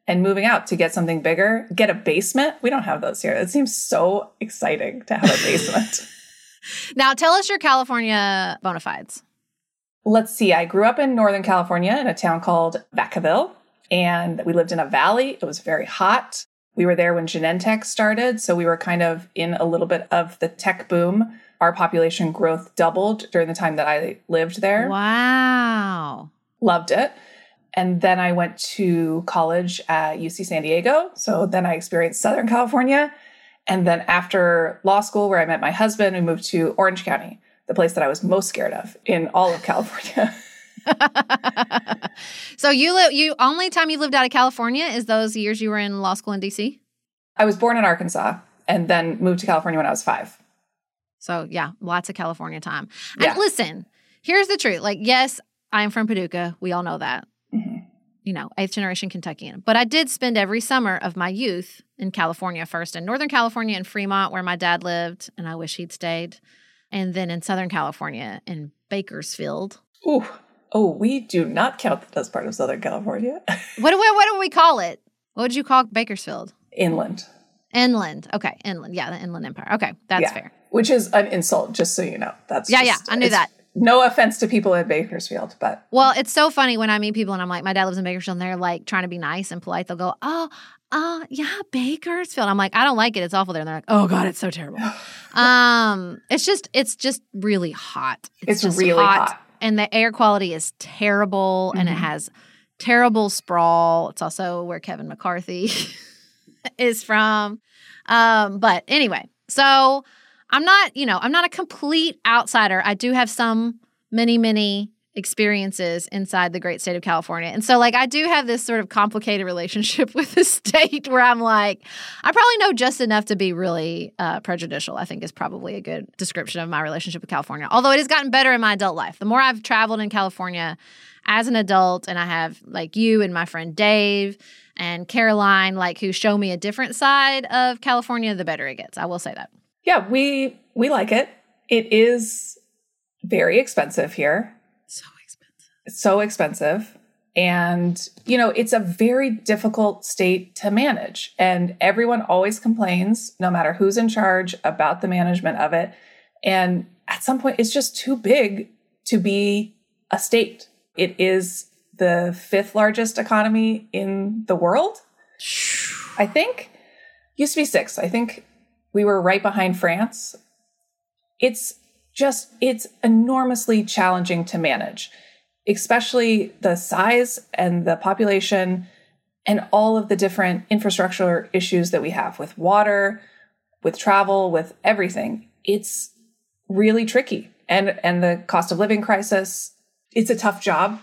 and moving out to get something bigger, get a basement. We don't have those here. It seems so exciting to have a basement. Now, tell us your California bona fides. Let's see. I grew up in Northern California in a town called Vacaville, and we lived in a valley. It was very hot. We were there when Genentech started, so we were kind of in a little bit of the tech boom. Our population growth doubled during the time that I lived there. Wow. Loved it. And then I went to college at UC San Diego. So then I experienced Southern California. And then after law school, where I met my husband, we moved to Orange County, the place that I was most scared of in all of California. So you only time you lived out of California is those years you were in law school in DC? I was born in Arkansas and then moved to California when I was 5. So yeah, lots of California time. Yeah. And listen, here's the truth. Like, yes, I'm from Paducah. We all know that. Mm-hmm. You know, 8th generation Kentuckian. But I did spend every summer of my youth in California, first in Northern California in Fremont, where my dad lived, and I wish he'd stayed. And then in Southern California in Bakersfield. Ooh. Oh, we do not count that as part of Southern California. What do we call it? What would you call Bakersfield? Inland. Inland. Okay, inland. Yeah, the Inland Empire. Okay, that's fair. Which is an insult, just so you know. That's I knew that. No offense to people in Bakersfield, but... Well, it's so funny when I meet people and I'm like, my dad lives in Bakersfield, and they're like trying to be nice and polite. They'll go, yeah, Bakersfield. I'm like, I don't like it. It's awful there. And they're like, oh God, it's so terrible. It's just really hot. It's just really hot. And the air quality is terrible, and it has terrible sprawl. It's also where Kevin McCarthy is from. But anyway, so I'm not a complete outsider. I do have some many experiences inside the great state of California. And so, like, I do have this sort of complicated relationship with the state where I'm like, I probably know just enough to be really prejudicial, I think is probably a good description of my relationship with California. Although it has gotten better in my adult life. The more I've traveled in California as an adult, and I have, like, you and my friend Dave and Caroline, like, who show me a different side of California, the better it gets. I will say that. Yeah, we like it. It is very expensive here. So expensive. And, you know, it's a very difficult state to manage. And everyone always complains, no matter who's in charge, about the management of it. And at some point, it's just too big to be a state. It is the 5th largest economy in the world, I think. Used to be 6th. I think we were right behind France. It's enormously challenging to manage, especially the size and the population and all of the different infrastructure issues that we have with water, with travel, with everything. It's really tricky. And the cost of living crisis, it's a tough job.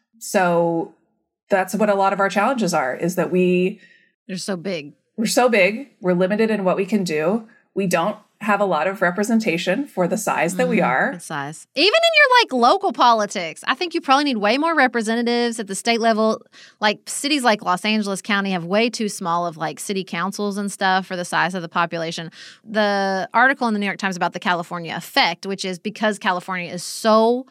So that's what a lot of our challenges are, is that they're so big. We're so big. We're limited in what we can do. We don't have a lot of representation for the size that we are. Size. Even in your, like, local politics, I think you probably need way more representatives at the state level. Like, cities like Los Angeles County have way too small of, like, city councils and stuff for the size of the population. The article in the New York Times about the California effect, which is because California is so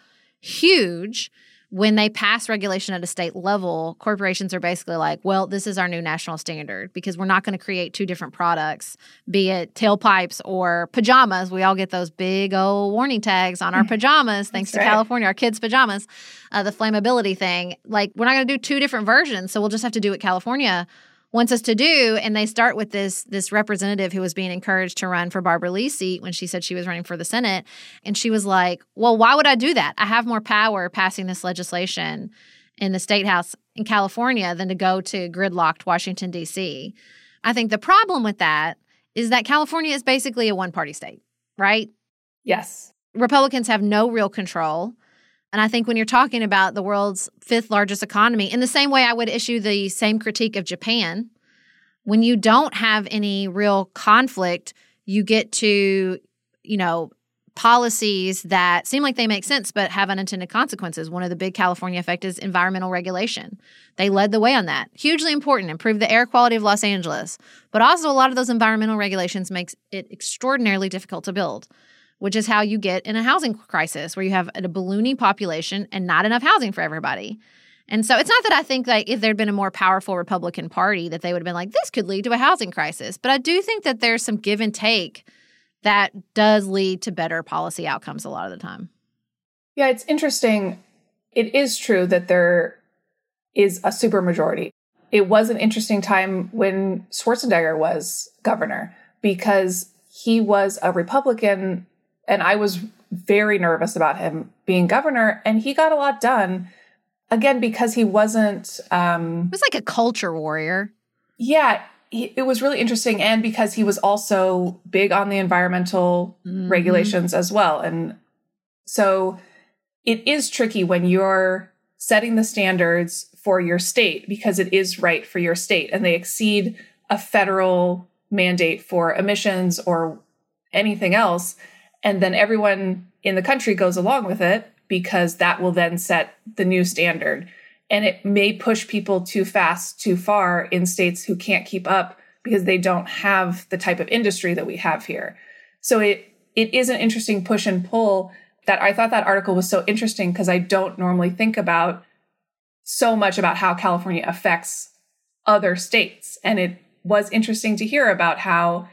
huge, when they pass regulation at a state level, corporations are basically like, well, this is our new national standard, because we're not going to create 2 different products, be it tailpipes or pajamas. We all get those big old warning tags on our pajamas, thanks to California, our kids' pajamas, the flammability thing. Like, we're not going to do 2 different versions, so we'll just have to do what California wants us to do. And they start with this representative who was being encouraged to run for Barbara Lee's seat when she said she was running for the Senate. And she was like, well, why would I do that? I have more power passing this legislation in the State House in California than to go to gridlocked Washington, D.C. I think the problem with that is that California is basically a one-party state, right? Yes. Republicans have no real control. And I think when you're talking about the world's 5th largest economy, in the same way I would issue the same critique of Japan, when you don't have any real conflict, you get to, you know, policies that seem like they make sense but have unintended consequences. One of the big California effect is environmental regulation. They led the way on that. Hugely important, improve the air quality of Los Angeles. But also a lot of those environmental regulations makes it extraordinarily difficult to build, which is how you get in a housing crisis where you have a ballooning population and not enough housing for everybody. And so it's not that I think like if there'd been a more powerful Republican Party that they would have been like, this could lead to a housing crisis. But I do think that there's some give and take that does lead to better policy outcomes a lot of the time. Yeah, it's interesting. It is true that there is a supermajority. It was an interesting time when Schwarzenegger was governor because he was a Republican, and I was very nervous about him being governor, and he got a lot done. Again, because he wasn't... He was like a culture warrior. Yeah, it was really interesting, and because he was also big on the environmental regulations as well. And so it is tricky when you're setting the standards for your state because it is right for your state and they exceed a federal mandate for emissions or anything else. And then everyone in the country goes along with it because that will then set the new standard. And it may push people too fast, too far in states who can't keep up because they don't have the type of industry that we have here. So it is an interesting push and pull that I thought that article was so interesting because I don't normally think about so much about how California affects other states. And it was interesting to hear about how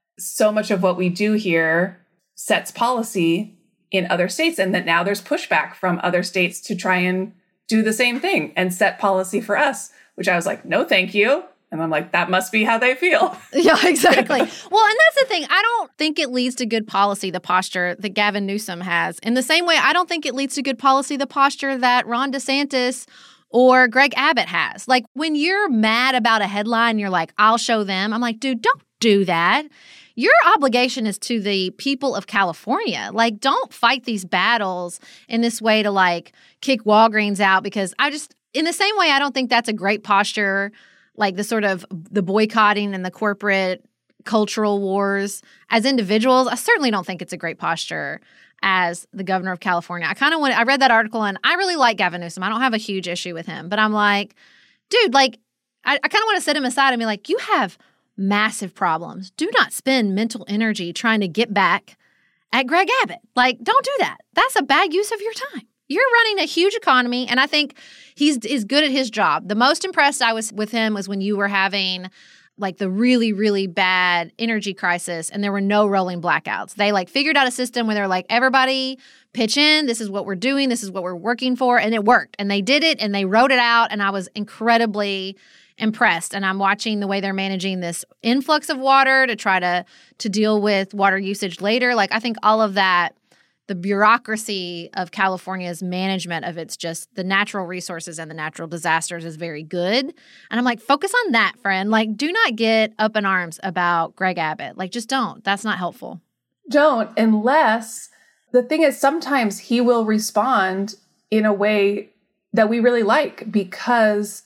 so much of what we do here sets policy in other states, and that now there's pushback from other states to try and do the same thing and set policy for us, which I was like, no, thank you. And I'm like, that must be how they feel. Yeah, exactly. Well, and that's the thing. I don't think it leads to good policy, the posture that Gavin Newsom has. In the same way, I don't think it leads to good policy, the posture that Ron DeSantis or Greg Abbott has. Like, when you're mad about a headline, you're like, I'll show them. I'm like, dude, don't do that. Your obligation is to the people of California. Like, don't fight these battles in this way to, like, kick Walgreens out because in the same way, I don't think that's a great posture, like the sort of the boycotting and the corporate cultural wars. As individuals, I certainly don't think it's a great posture as the governor of California. I read that article and I really like Gavin Newsom. I don't have a huge issue with him, but I'm like, dude, like, I kind of want to set him aside and be like, you have massive problems. Do not spend mental energy trying to get back at Greg Abbott. Like, don't do that. That's a bad use of your time. You're running a huge economy, and I think he's good at his job. The most impressed I was with him was when you were having like the really, really bad energy crisis and there were no rolling blackouts. They like figured out a system where they're like, everybody pitch in. This is what we're doing. This is what we're working for. And it worked. And they did it and they wrote it out. And I was incredibly impressed. And I'm watching the way they're managing this influx of water to try to deal with water usage later. Like, I think all of that, the bureaucracy of California's management of its just the natural resources and the natural disasters is very good. And I'm like, focus on that, friend. Like, do not get up in arms about Greg Abbott. Like, just don't. That's not helpful. Don't, unless the thing is sometimes he will respond in a way that we really like, because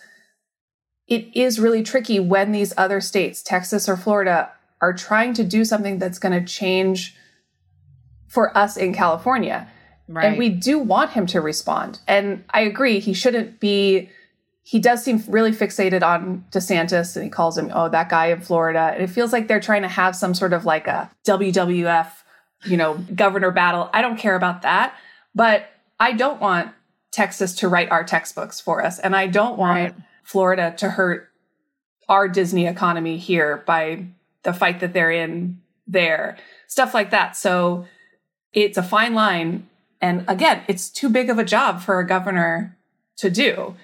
it is really tricky when these other states, Texas or Florida, are trying to do something that's going to change for us in California. Right. And we do want him to respond. And I agree, he shouldn't be, he does seem really fixated on DeSantis, and he calls him, oh, that guy in Florida. And it feels like they're trying to have some sort of like a WWF, governor battle. I don't care about that. But I don't want Texas to write our textbooks for us. And I don't want Florida to hurt our Disney economy here by the fight that they're in there. Stuff like that. So it's a fine line. And again, it's too big of a job for a governor to do.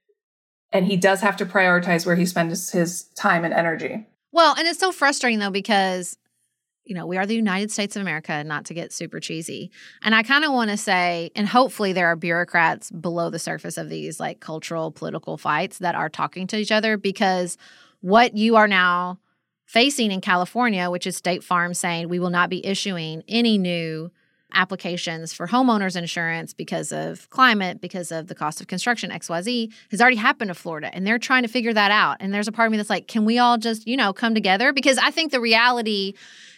And he does have to prioritize where he spends his time and energy. Well, and it's so frustrating, though, because, we are the United States of America, not to get super cheesy. And I kind of want to say, and hopefully there are bureaucrats below the surface of these like cultural, political fights that are talking to each other, because what you are now facing in California, which is State Farm saying we will not be issuing any new applications for homeowners insurance because of climate, because of the cost of construction, XYZ, has already happened to Florida. And they're trying to figure that out. And there's a part of me that's like, can we all just, come together? Because I think the reality,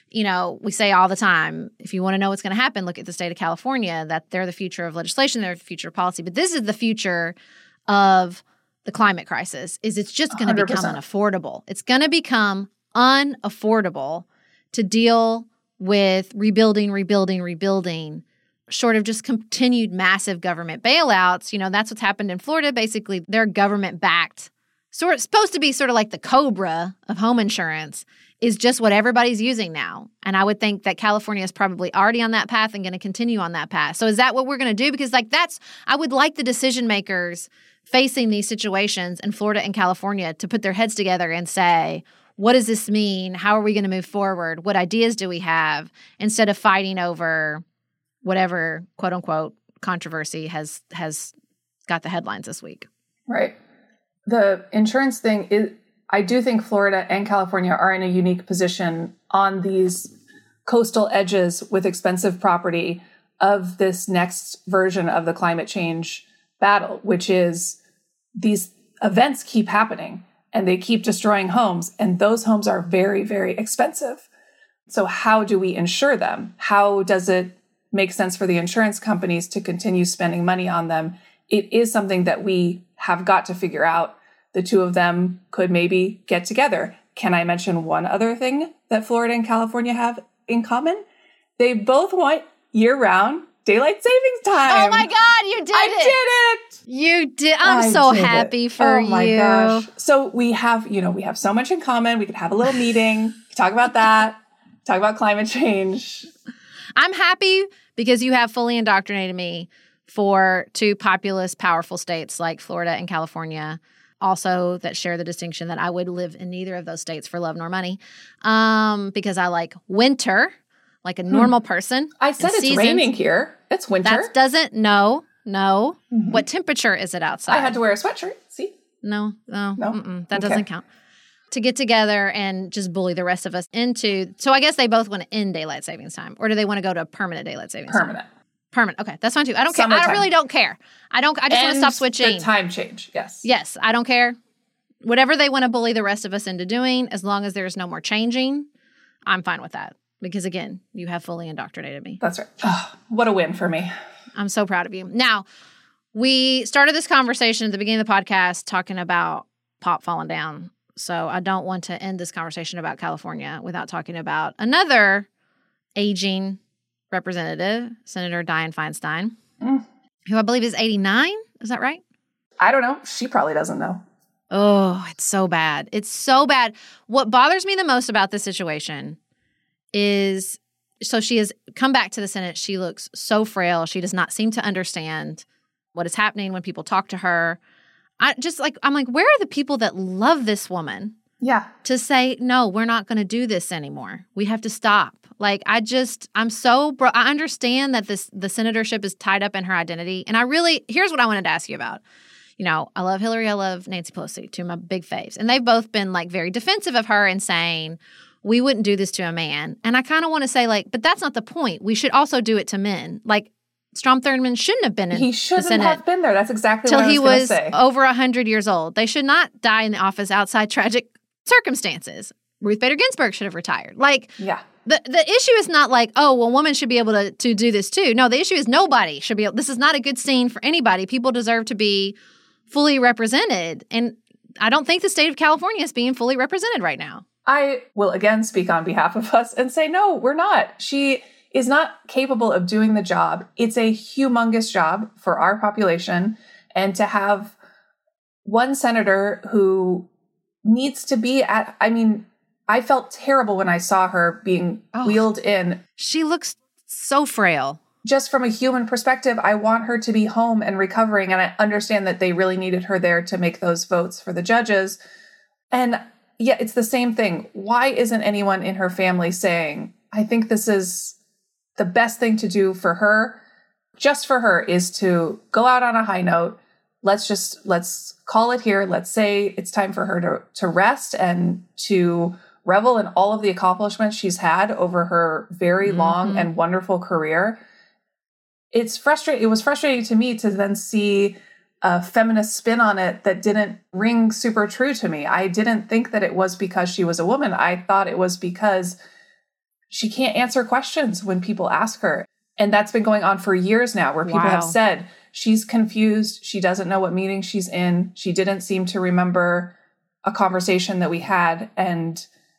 we say all the time, if you want to know what's going to happen, look at the state of California, that they're the future of legislation, they're the future of policy. But this is the future of the climate crisis, is it's just going to become unaffordable. It's going to become unaffordable to deal with rebuilding short of just continued massive government bailouts, that's what's happened in Florida. Basically, they're government-backed. It's supposed to be sort of like the COBRA of home insurance is just what everybody's using now. And I would think that California is probably already on that path and going to continue on that path. So is that what we're going to do? Because I would like the decision makers facing these situations in Florida and California to put their heads together and say, what does this mean? How are we going to move forward? What ideas do we have? Instead of fighting over whatever, quote unquote, controversy has got the headlines this week. Right. The insurance thing is, I do think Florida and California are in a unique position on these coastal edges with expensive property of this next version of the climate change battle, which is these events keep happening and they keep destroying homes, and those homes are very, very expensive. So how do we insure them? How does it make sense for the insurance companies to continue spending money on them? It is something that we have got to figure out. The two of them could maybe get together. Can I mention one other thing that Florida and California have in common? They both want year-round daylight savings time. Oh my God, you did it. I did it. You did. I'm so happy for you. Oh my gosh. So we have so much in common. We could have a little meeting, talk about that, talk about climate change. I'm happy because you have fully indoctrinated me for two populous, powerful states like Florida and California. Also, that share the distinction that I would live in neither of those states for love nor money, because I like winter, like a normal person. I said it's raining here. It's winter. That doesn't. No. Mm-hmm. What temperature is it outside? I had to wear a sweatshirt. See? No. That doesn't count. To get together and just bully the rest of us into. So I guess they both want to end daylight savings time, or do they want to go to a permanent daylight savings time? Permanent. Okay, that's fine too. I don't care. I really don't care. I just want to stop switching. The time change. Yes. Yes, I don't care. Whatever they want to bully the rest of us into doing, as long as there's no more changing, I'm fine with that. Because again, you have fully indoctrinated me. That's right. Oh, what a win for me. I'm so proud of you. Now, we started this conversation at the beginning of the podcast talking about pop falling down. So I don't want to end this conversation about California without talking about another aging representative, Senator Dianne Feinstein, who I believe is 89. Is that right? I don't know. She probably doesn't know. Oh, it's so bad. It's so bad. What bothers me the most about this situation is, so she has come back to the Senate. She looks so frail. She does not seem to understand what is happening when people talk to her. I'm like, where are the people that love this woman? Yeah. To say, no, we're not going to do this anymore. We have to stop. Like, I understand that the senatorship is tied up in her identity. And here's what I wanted to ask you about. I love Hillary. I love Nancy Pelosi, two of my big faves. And they've both been like very defensive of her and saying, we wouldn't do this to a man. And I kind of want to say but that's not the point. We should also do it to men. Like, Strom Thurmond shouldn't have been in the Senate. He shouldn't have been there. That's exactly what I was going to say. Till he was over 100 years old. They should not die in the office outside tragic circumstances. Ruth Bader Ginsburg should have retired. Yeah. The issue is not women should be able to do this too. No, the issue is nobody should be able. This is not a good scene for anybody. People deserve to be fully represented. And I don't think the state of California is being fully represented right now. I will again speak on behalf of us and say, no, we're not. She is not capable of doing the job. It's a humongous job for our population. And to have one senator who needs to be I felt terrible when I saw her being wheeled in. She looks so frail. Just from a human perspective, I want her to be home and recovering. And I understand that they really needed her there to make those votes for the judges. And yeah, it's the same thing. Why isn't anyone in her family saying, I think this is the best thing to do for her, just for her, is to go out on a high note. Let's call it here. Let's say it's time for her to rest and to revel in all of the accomplishments she's had over her very long and wonderful career. It was frustrating to me to then see a feminist spin on it that didn't ring super true to me. I didn't think that it was because she was a woman. I thought it was because she can't answer questions when people ask her. And that's been going on for years now, where people have said, she's confused. She doesn't know what meeting she's in. She didn't seem to remember a conversation that we had. And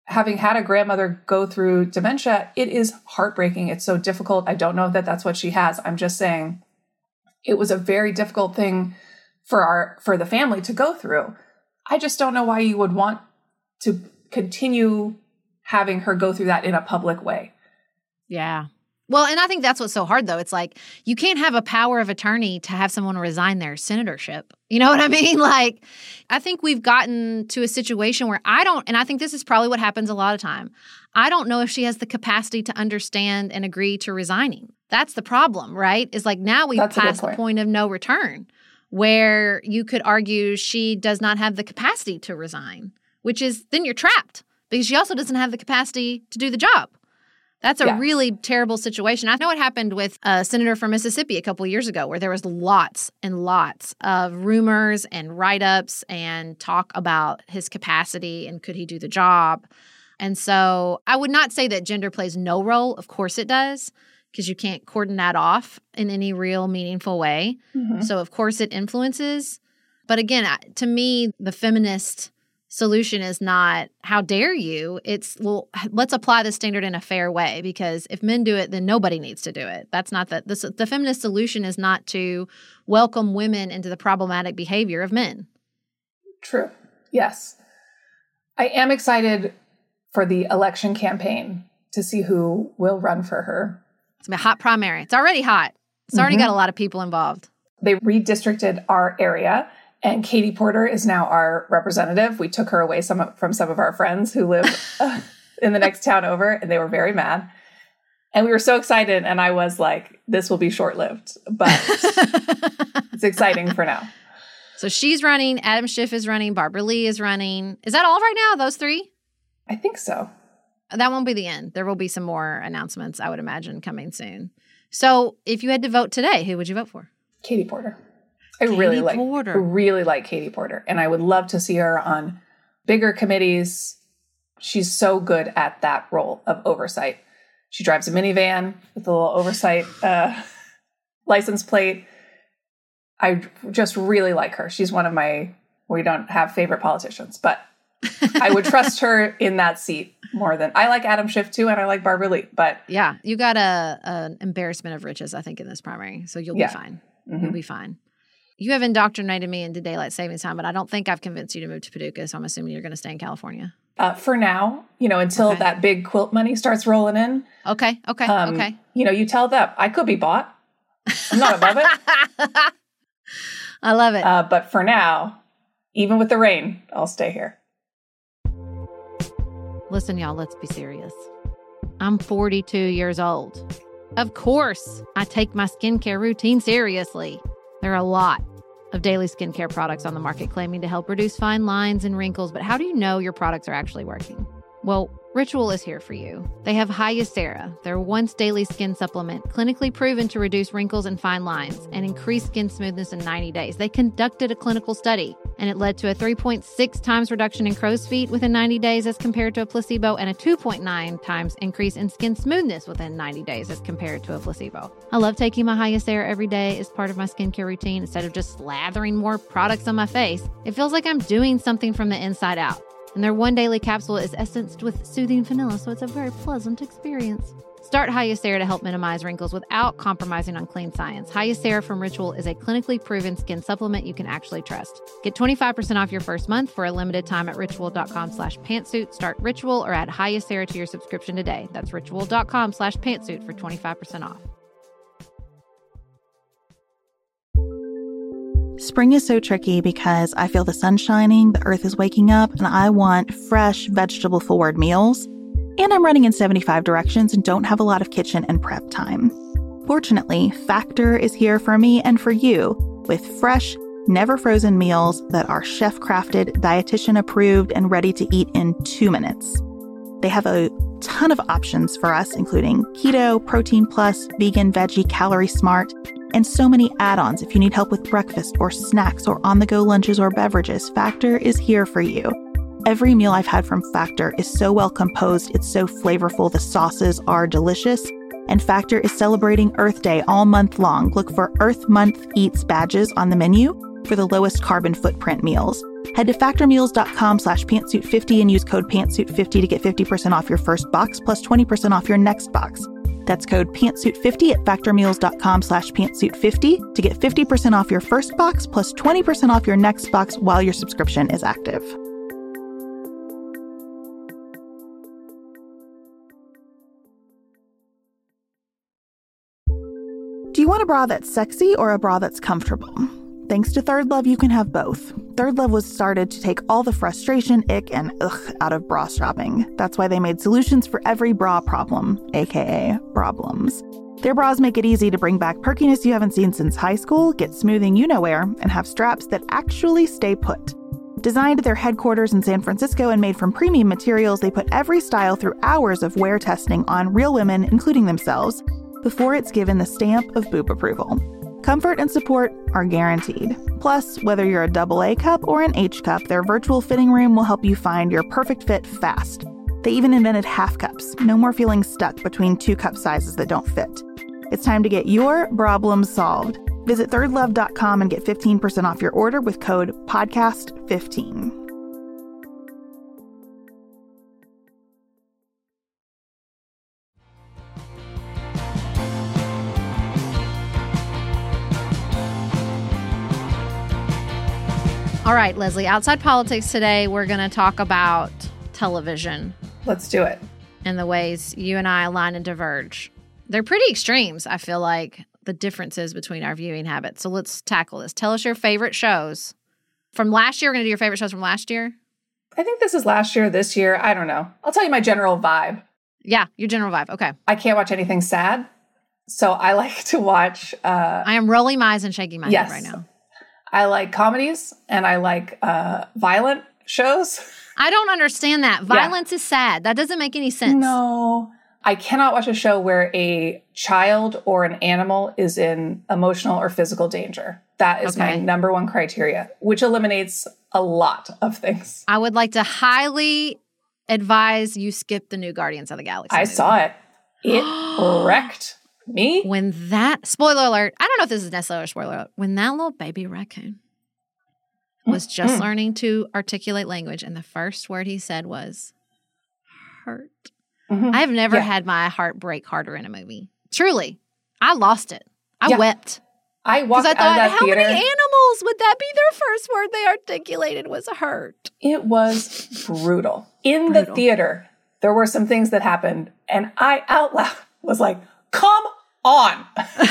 having had a grandmother go through dementia, it is heartbreaking. It's so difficult. I don't know that that's what she has. I'm just saying it was a very difficult thing for the family to go through. I just don't know why you would want to continue having her go through that in a public way. Yeah. Well, and I think that's what's so hard, though. It's like you can't have a power of attorney to have someone resign their senatorship. You know what I mean? Like, I think we've gotten to a situation where and I think this is probably what happens a lot of time. I don't know if she has the capacity to understand and agree to resigning. That's the problem, right? Is like now we've passed the point of no return where you could argue she does not have the capacity to resign, which is then you're trapped because she also doesn't have the capacity to do the job. That's a really terrible situation. I know it happened with a senator from Mississippi a couple of years ago where there was lots and lots of rumors and write-ups and talk about his capacity and could he do the job. And so I would not say that gender plays no role. Of course it does, because you can't cordon that off in any real meaningful way. Mm-hmm. So of course it influences. But again, to me, the feminist solution is not, how dare you? It's, well, let's apply the standard in a fair way, because if men do it, then nobody needs to do it. That's not the feminist solution is not to welcome women into the problematic behavior of men. True. Yes. I am excited for the election campaign to see who will run for her. It's a hot primary. It's already hot. It's already got a lot of people involved. They redistricted our area, and Katie Porter is now our representative. We took her away from some of our friends who live in the next town over, and they were very mad. And we were so excited, and I was like, this will be short-lived, but it's exciting for now. So she's running, Adam Schiff is running, Barbara Lee is running. Is that all right now, those three? I think so. That won't be the end. There will be some more announcements, I would imagine, coming soon. So if you had to vote today, who would you vote for? Katie Porter. I really like Katie Porter, and I would love to see her on bigger committees. She's so good at that role of oversight. She drives a minivan with a little oversight license plate. I just really like her. She's one of we don't have favorite politicians, but I would trust her in that seat more than, I like Adam Schiff too, and I like Barbara Lee, but. Yeah, you got an embarrassment of riches, I think, in this primary, so you'll be fine. Mm-hmm. You'll be fine. You have indoctrinated me into daylight savings time, but I don't think I've convinced you to move to Paducah, so I'm assuming you're going to stay in California. For now, until that big quilt money starts rolling in. Okay. You tell them, I could be bought. I'm not above it. I love it. But for now, even with the rain, I'll stay here. Listen, y'all, let's be serious. I'm 42 years old. Of course, I take my skincare routine seriously. There are a lot of daily skincare products on the market claiming to help reduce fine lines and wrinkles, but how do you know your products are actually working? Well, Ritual is here for you. They have Hyacera, their once daily skin supplement, clinically proven to reduce wrinkles and fine lines and increase skin smoothness in 90 days. They conducted a clinical study, and it led to a 3.6 times reduction in crow's feet within 90 days as compared to a placebo, and a 2.9 times increase in skin smoothness within 90 days as compared to a placebo. I love taking my Hyacera every day as part of my skincare routine instead of just slathering more products on my face. It feels like I'm doing something from the inside out. And their one daily capsule is essenced with soothing vanilla, so it's a very pleasant experience. Start Hyacera to help minimize wrinkles without compromising on clean science. Hyacera from Ritual is a clinically proven skin supplement you can actually trust. Get 25% off your first month for a limited time at ritual.com/pantsuit. Start Ritual or add Hyacera to your subscription today. That's ritual.com/pantsuit for 25% off. Spring is so tricky because I feel the sun shining, the earth is waking up, and I want fresh, vegetable-forward meals. And I'm running in 75 directions and don't have a lot of kitchen and prep time. Fortunately, Factor is here for me and for you with fresh, never-frozen meals that are chef-crafted, dietitian-approved, and ready to eat in 2 minutes. They have a ton of options for us, including keto, protein plus, vegan, veggie, calorie smart, and so many add-ons if you need help with breakfast or snacks or on-the-go lunches or beverages. Factor is here for you. Every meal I've had from Factor is so well composed, it's so flavorful, the sauces are delicious, and Factor is celebrating Earth Day all month long. Look for Earth Month Eats badges on the menu for the lowest carbon footprint meals. Head to factormeals.com/pantsuit50 and use code pantsuit50 to get 50% off your first box plus 20% off your next box. That's code pantsuit50 at factormeals.com/pantsuit50 to get 50% off your first box plus 20% off your next box while your subscription is active. Do you want a bra that's sexy or a bra that's comfortable? Thanks to Third Love, you can have both. Third Love was started to take all the frustration, ick, and ugh out of bra shopping. That's why they made solutions for every bra problem, aka problems. Their bras make it easy to bring back perkiness you haven't seen since high school, get smoothing you-know-where, and have straps that actually stay put. Designed at their headquarters in San Francisco and made from premium materials, they put every style through hours of wear testing on real women, including themselves, before it's given the stamp of boob approval. Comfort and support are guaranteed. Plus, whether you're a AA cup or an H cup, their virtual fitting room will help you find your perfect fit fast. They even invented half cups. No more feeling stuck between 2 cup sizes that don't fit. It's time to get your problems solved. Visit thirdlove.com and get 15% off your order with code PODCAST15. All right, Leslie, outside politics today, we're going to talk about television. Let's do it. And the ways you and I align and diverge. They're pretty extremes, I feel like, the differences between our viewing habits. So let's tackle this. Tell us your favorite shows. From last year, we're going to do your favorite shows from last year? I think this is last year, this year. I don't know. I'll tell you my general vibe. Yeah, your general vibe. Okay. I can't watch anything sad. So I like to watch... I am rolling my eyes and shaking my head right now. I like comedies and I like violent shows. I don't understand that. Violence is sad. That doesn't make any sense. No. I cannot watch a show where a child or an animal is in emotional or physical danger. That is my number one criteria, which eliminates a lot of things. I would like to highly advise you skip the new Guardians of the Galaxy movie. Saw it. It wrecked me. When that, spoiler alert, I don't know if this is necessarily a spoiler alert, when that little baby raccoon was just learning to articulate language and the first word he said was hurt. I've never had my heart break harder in a movie. Truly. I lost it. I wept. I walked out of thought, that how theater. many animals would that be their first word they articulated was hurt? It was brutal. In the theater, there were some things that happened and I out loud was like, come on.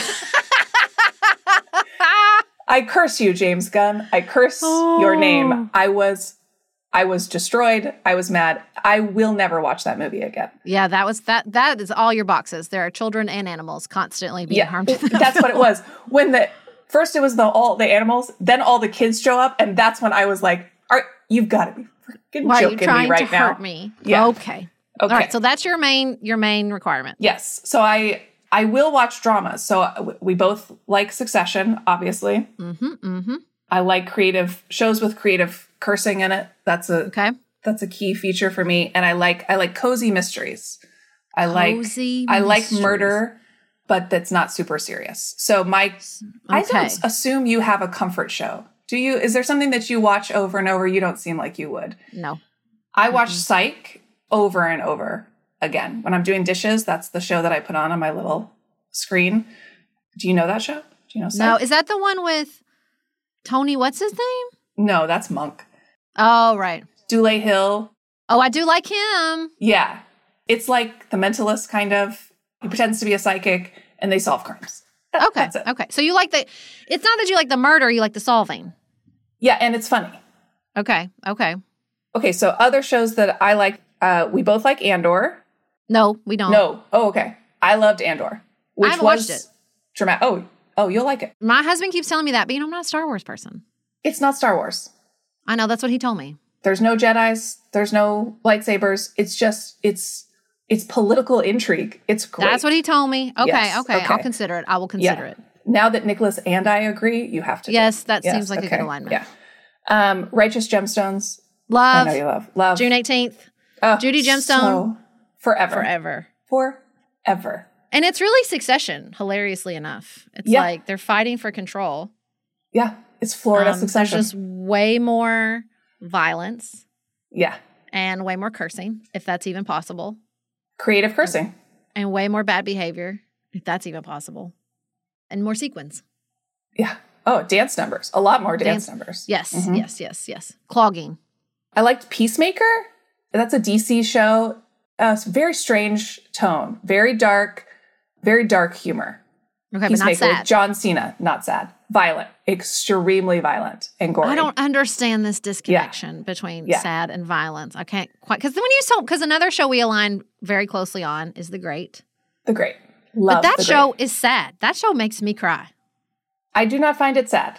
I curse you, James Gunn. I curse your name. I was destroyed. I was mad. I will never watch that movie again. Yeah, that is all your boxes. There are children and animals constantly being harmed. That's what it was. When first it was all the animals, then all the kids show up, and that's when I was like, you've got to be freaking joking me right now. Why are you trying to hurt me? Yeah. Okay. All right, so that's your main requirement. Yes. So I will watch dramas. So we both like Succession, obviously. I like creative shows with creative cursing in it. That's a key feature for me. And I like cozy mysteries. I like murder, but that's not super serious. So I don't assume you have a comfort show. Do you? Is there something that you watch over and over? You don't seem like you would. No. I watch Psych over and over again. When I'm doing dishes, that's the show that I put on my little screen. Do you know that show? Do you know Psych? No. Is that the one with Tony, what's his name? No, that's Monk. Oh, right. Dule Hill. Oh, I do like him. Yeah. It's like The Mentalist, kind of. He pretends to be a psychic, and they solve crimes. That's it. Okay. So you like it's not that you like the murder, you like the solving. Yeah, and it's funny. Okay. Okay, so other shows that I like, we both like Andor. No, we don't. No. Oh, okay. I loved Andor. I haven't watched it. Dramatic. Oh, you'll like it. My husband keeps telling me that, but I'm not a Star Wars person. It's not Star Wars. I know, that's what he told me. There's no Jedis. There's no lightsabers. It's just, it's political intrigue. It's great. That's what he told me. Okay, Yes, okay. okay. I'll consider it. I will consider it. Now that Nicholas and I agree, you have to. Yes, that seems like a good alignment. Yeah. Righteous Gemstones. Love. I know you love. June 18th. Judy Gemstone. So forever. And it's really Succession, hilariously enough. It's like they're fighting for control. Yeah. It's Florida Succession. There's just way more violence. Yeah. And way more cursing, if that's even possible. Creative cursing. And way more bad behavior, if that's even possible. And more sequins. Yeah. Oh, dance numbers. A lot more dance numbers. Yes, yes. Clogging. I liked Peacemaker. That's a DC show. It's a very strange tone. Very dark humor. Okay, Peacemaker but not sad. with John Cena. Not sad. Violent. Extremely violent and gory. I don't understand this disconnection between sad and violence. I can't quite, because another show we align very closely on is The Great. The Great. Love But that The show Great. is sad. That show makes me cry. I do not find it sad.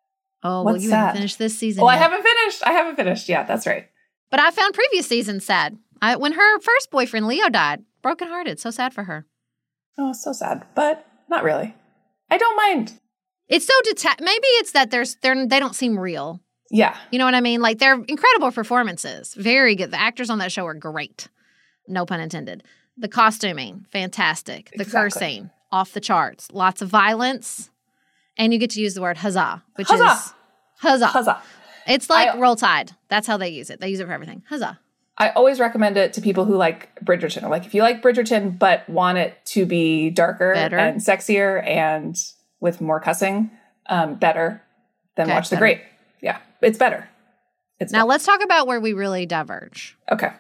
Oh, What's well, you sad? haven't finished this season Oh, yet. I haven't finished. Yeah, that's right. But I found previous seasons sad. When her first boyfriend, Leo, died, brokenhearted. So sad for her. Oh, so sad. But not really. I don't mind. It's so maybe it's that they don't seem real. Yeah. You know what I mean? Like, they're incredible performances. Very good. The actors on that show are great. No pun intended. The costuming, fantastic. The cursing, off the charts. Lots of violence. And you get to use the word huzzah, which is huzzah. Huzzah. It's like Roll Tide. That's how they use it. They use it for everything. Huzzah. I always recommend it to people who like Bridgerton. Like, if you like Bridgerton but want it to be darker and sexier and with more cussing, better, then watch The Great. Yeah, it's better. Now let's talk about where we really diverge. Okay.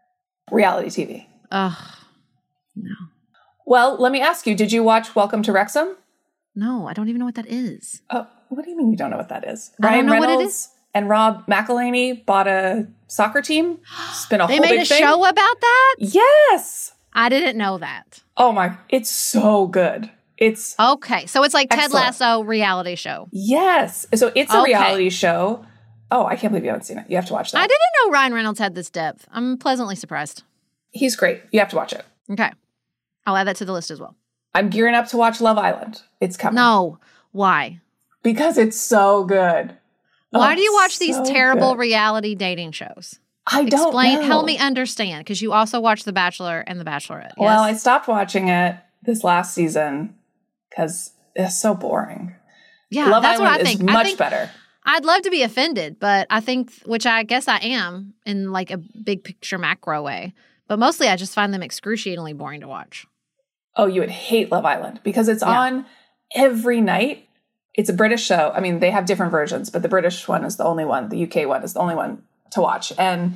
Reality TV. Ugh, no. Well, let me ask you, did you watch Welcome to Wrexham? No, I don't even know what that is. Oh, what do you mean you don't know what that is? I don't know Ryan what it Reynolds is. and Rob McElhenney bought a soccer team. It's been a They whole made big a thing. show about that? Yes. I didn't know that. Oh my, it's so good. It's Okay, so it's like Ted excellent. Lasso reality show. Yes. So it's a reality show. Oh, I can't believe you haven't seen it. You have to watch that. I didn't know Ryan Reynolds had this depth. I'm pleasantly surprised. He's great. You have to watch it. Okay. I'll add that to the list as well. I'm gearing up to watch Love Island. It's coming. No. Why? Because it's so good. Why do you watch these so terrible good. reality dating shows? I don't Explain. know. Help me understand, because you also watch The Bachelor and The Bachelorette. Yes? Well, I stopped watching it this last season because it's so boring. Yeah, Love that's Island what I think. is much better. I'd love to be offended, but I think, which I guess I am in like a big picture macro way, but mostly I just find them excruciatingly boring to watch. Oh, you would hate Love Island because it's on every night. It's a British show. I mean, they have different versions, but the British one is the only one. The UK one is the only one to watch. And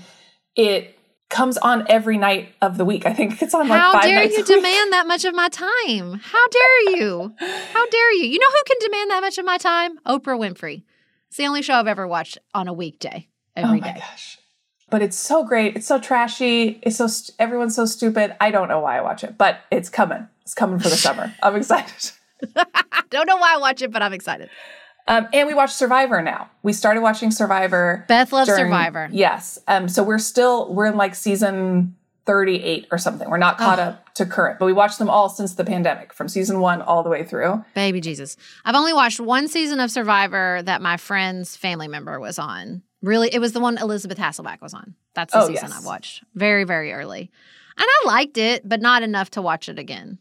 it comes on every night of the week. I think it's on like 5 nights How dare you a week. demand that much of my time? How dare you? How dare you? You know who can demand that much of my time? Oprah Winfrey. It's the only show I've ever watched on a weekday every day. Oh my gosh. But it's so great. It's so trashy. It's so everyone's so stupid. I don't know why I watch it, but it's coming. It's coming for the summer. I'm excited. I don't know why I watch it, but I'm excited. And we watch Survivor now. We started watching Survivor. Beth loves Survivor. Yes. So we're in like season 38 or something. We're not caught up to current, but we watched them all since the pandemic, from season 1 all the way through. Baby Jesus. I've only watched one season of Survivor that my friend's family member was on. Really, it was the one Elizabeth Hasselbeck was on. That's the season I watched. Very, very early. And I liked it, but not enough to watch it again.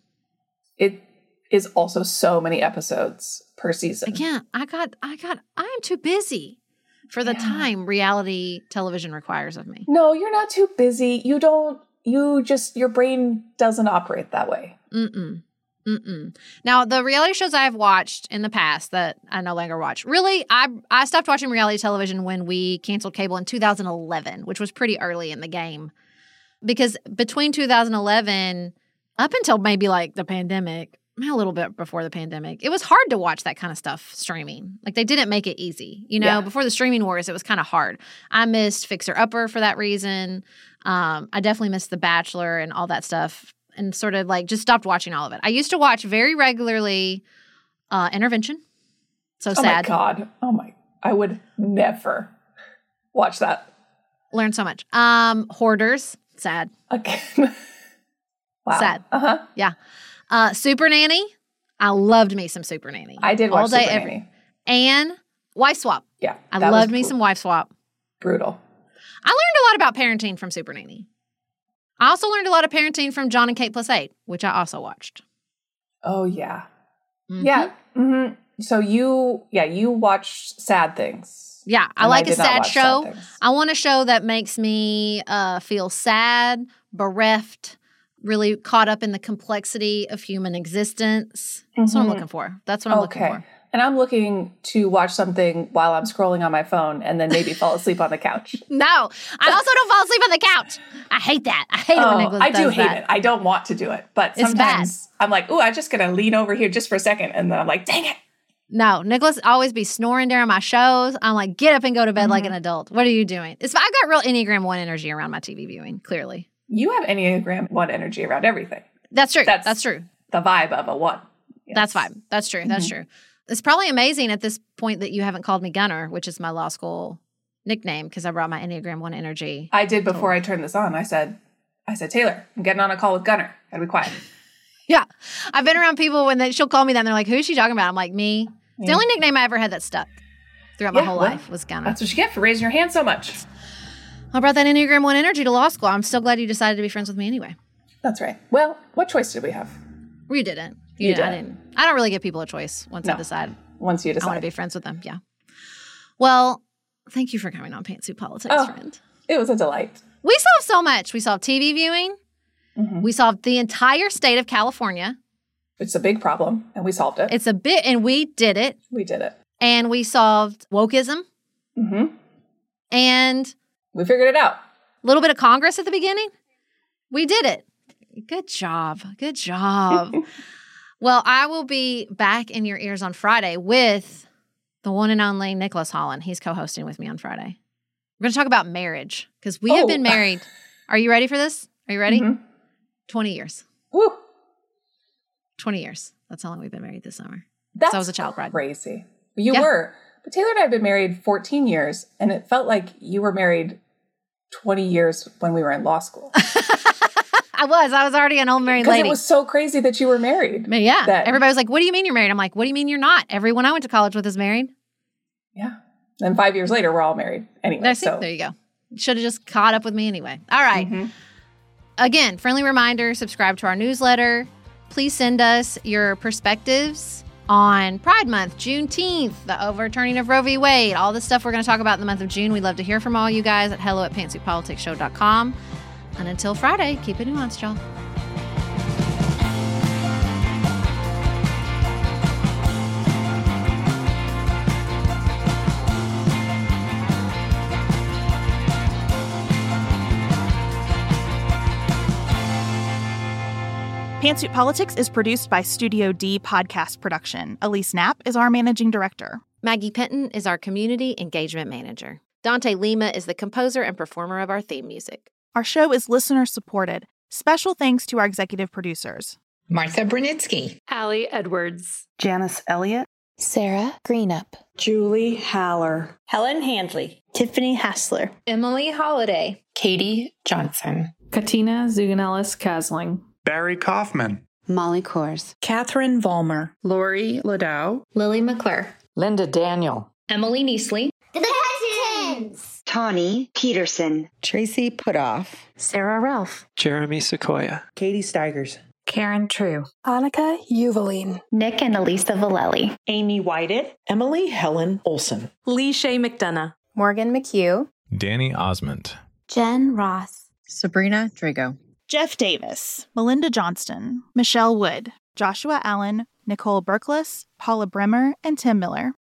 It is also so many episodes per season. Again, I am too busy for the time reality television requires of me. No, you're not too busy. Your brain doesn't operate that way. Now, the reality shows I've watched in the past that I no longer watch, really, I stopped watching reality television when we canceled cable in 2011, which was pretty early in the game. Because between 2011, up until maybe like the pandemic, a little bit before the pandemic, it was hard to watch that kind of stuff streaming. Like, they didn't make it easy. You know, before the streaming wars, it was kind of hard. I missed Fixer Upper for that reason. I definitely missed The Bachelor and all that stuff, and sort of like just stopped watching all of it. I used to watch very regularly Intervention. So sad. Oh my God. I would never watch that. Learned so much. Hoarders. Sad. Again. Wow. Sad. Yeah. Super Nanny. I loved me some Super Nanny. I did watch Super Nanny. And Wife Swap. Yeah. I loved me some Wife Swap. Brutal. I learned a lot about parenting from Super Nanny. I also learned a lot of parenting from John and Kate +8, which I also watched. Oh, yeah. Mm-hmm. Yeah. Mm-hmm. So you watch sad things. Yeah, I like a sad show. I want a show that makes me feel sad, bereft, really caught up in the complexity of human existence. That's what I'm looking for. That's what I'm looking for. And I'm looking to watch something while I'm scrolling on my phone and then maybe fall asleep on the couch. No, I also don't fall asleep on the couch. I hate that. I hate it when Nicholas does that. I do hate it. I don't want to do it. But sometimes I'm like, ooh, I'm just going to lean over here just for a second. And then I'm like, dang it. No, Nicholas always be snoring during my shows. I'm like, get up and go to bed like an adult. What are you doing? I've got real Enneagram 1 energy around my TV viewing, clearly. You have Enneagram 1 energy around everything. That's true. That's true. The vibe of a 1. Yes. That's vibe. That's true. That's true. It's probably amazing at this point that you haven't called me Gunner, which is my law school nickname, because I brought my Enneagram 1 energy. I did before I turned this on. I said, Taylor, I'm getting on a call with Gunner. Gotta be quiet. Yeah. I've been around people when she'll call me that and they're like, who's she talking about? I'm like, me. It's the only nickname I ever had that stuck throughout my whole life was Gunner. That's what you get for raising your hand so much. I brought that Enneagram 1 energy to law school. I'm so glad you decided to be friends with me anyway. That's right. Well, what choice did we have? We didn't. You didn't. I don't really give people a choice once I decide. Once you decide. I want to be friends with them. Yeah. Well, thank you for coming on Pantsuit Politics, friend. It was a delight. We solved so much. We solved TV viewing. We solved the entire state of California. It's a big problem, and we solved it. And we did it. We did it. And we solved wokeism. And we figured it out. A little bit of Congress at the beginning. We did it. Good job. Good job. Well, I will be back in your ears on Friday with the one and only Nicholas Holland. He's co-hosting with me on Friday. We're going to talk about marriage because we have been married. Are you ready for this? Are you ready? 20 years. Woo. 20 years. That's how long we've been married this summer. That's I was a child bride. Crazy. You were. But Taylor and I have been married 14 years, and it felt like you were married 20 years when we were in law school. I was already an old married lady. Because it was so crazy that you were married. But yeah. Everybody was like, what do you mean you're married? I'm like, what do you mean you're not? Everyone I went to college with is married. Yeah. And 5 years later, we're all married anyway. There you go. Should have just caught up with me anyway. All right. Again, friendly reminder, subscribe to our newsletter. Please send us your perspectives on Pride Month, Juneteenth, the overturning of Roe v. Wade, all the stuff we're going to talk about in the month of June. We'd love to hear from all you guys at hello@pantsuitpoliticsshow.com. And until Friday, keep it nuanced, y'all. Pantsuit Politics is produced by Studio D Podcast Production. Elise Knapp is our managing director. Maggie Penton is our community engagement manager. Dante Lima is the composer and performer of our theme music. Our show is listener-supported. Special thanks to our executive producers. Martha Brunitsky. Allie Edwards. Janice Elliott. Sarah Greenup. Julie Haller. Helen Handley. Tiffany Hassler. Emily Holiday. Katie Johnson. Katina Zuganellis-Kasling. Barry Kaufman. Molly Kors. Catherine Vollmer. Lori Ladow. Lily McClure. Linda Daniel. Emily Neasley. The Hutchins. Tawny Peterson. Tracy Putoff. Sarah Ralph. Jeremy Sequoia. Katie Steigers. Karen True. Annika Uvaline. Nick and Elisa Valelli. Amy Whited. Emily Helen Olson. Lee Shea McDonough. Morgan McHugh. Danny Osmond. Jen Ross. Sabrina Drago. Jeff Davis, Melinda Johnston, Michelle Wood, Joshua Allen, Nicole Berkless, Paula Bremer, and Tim Miller.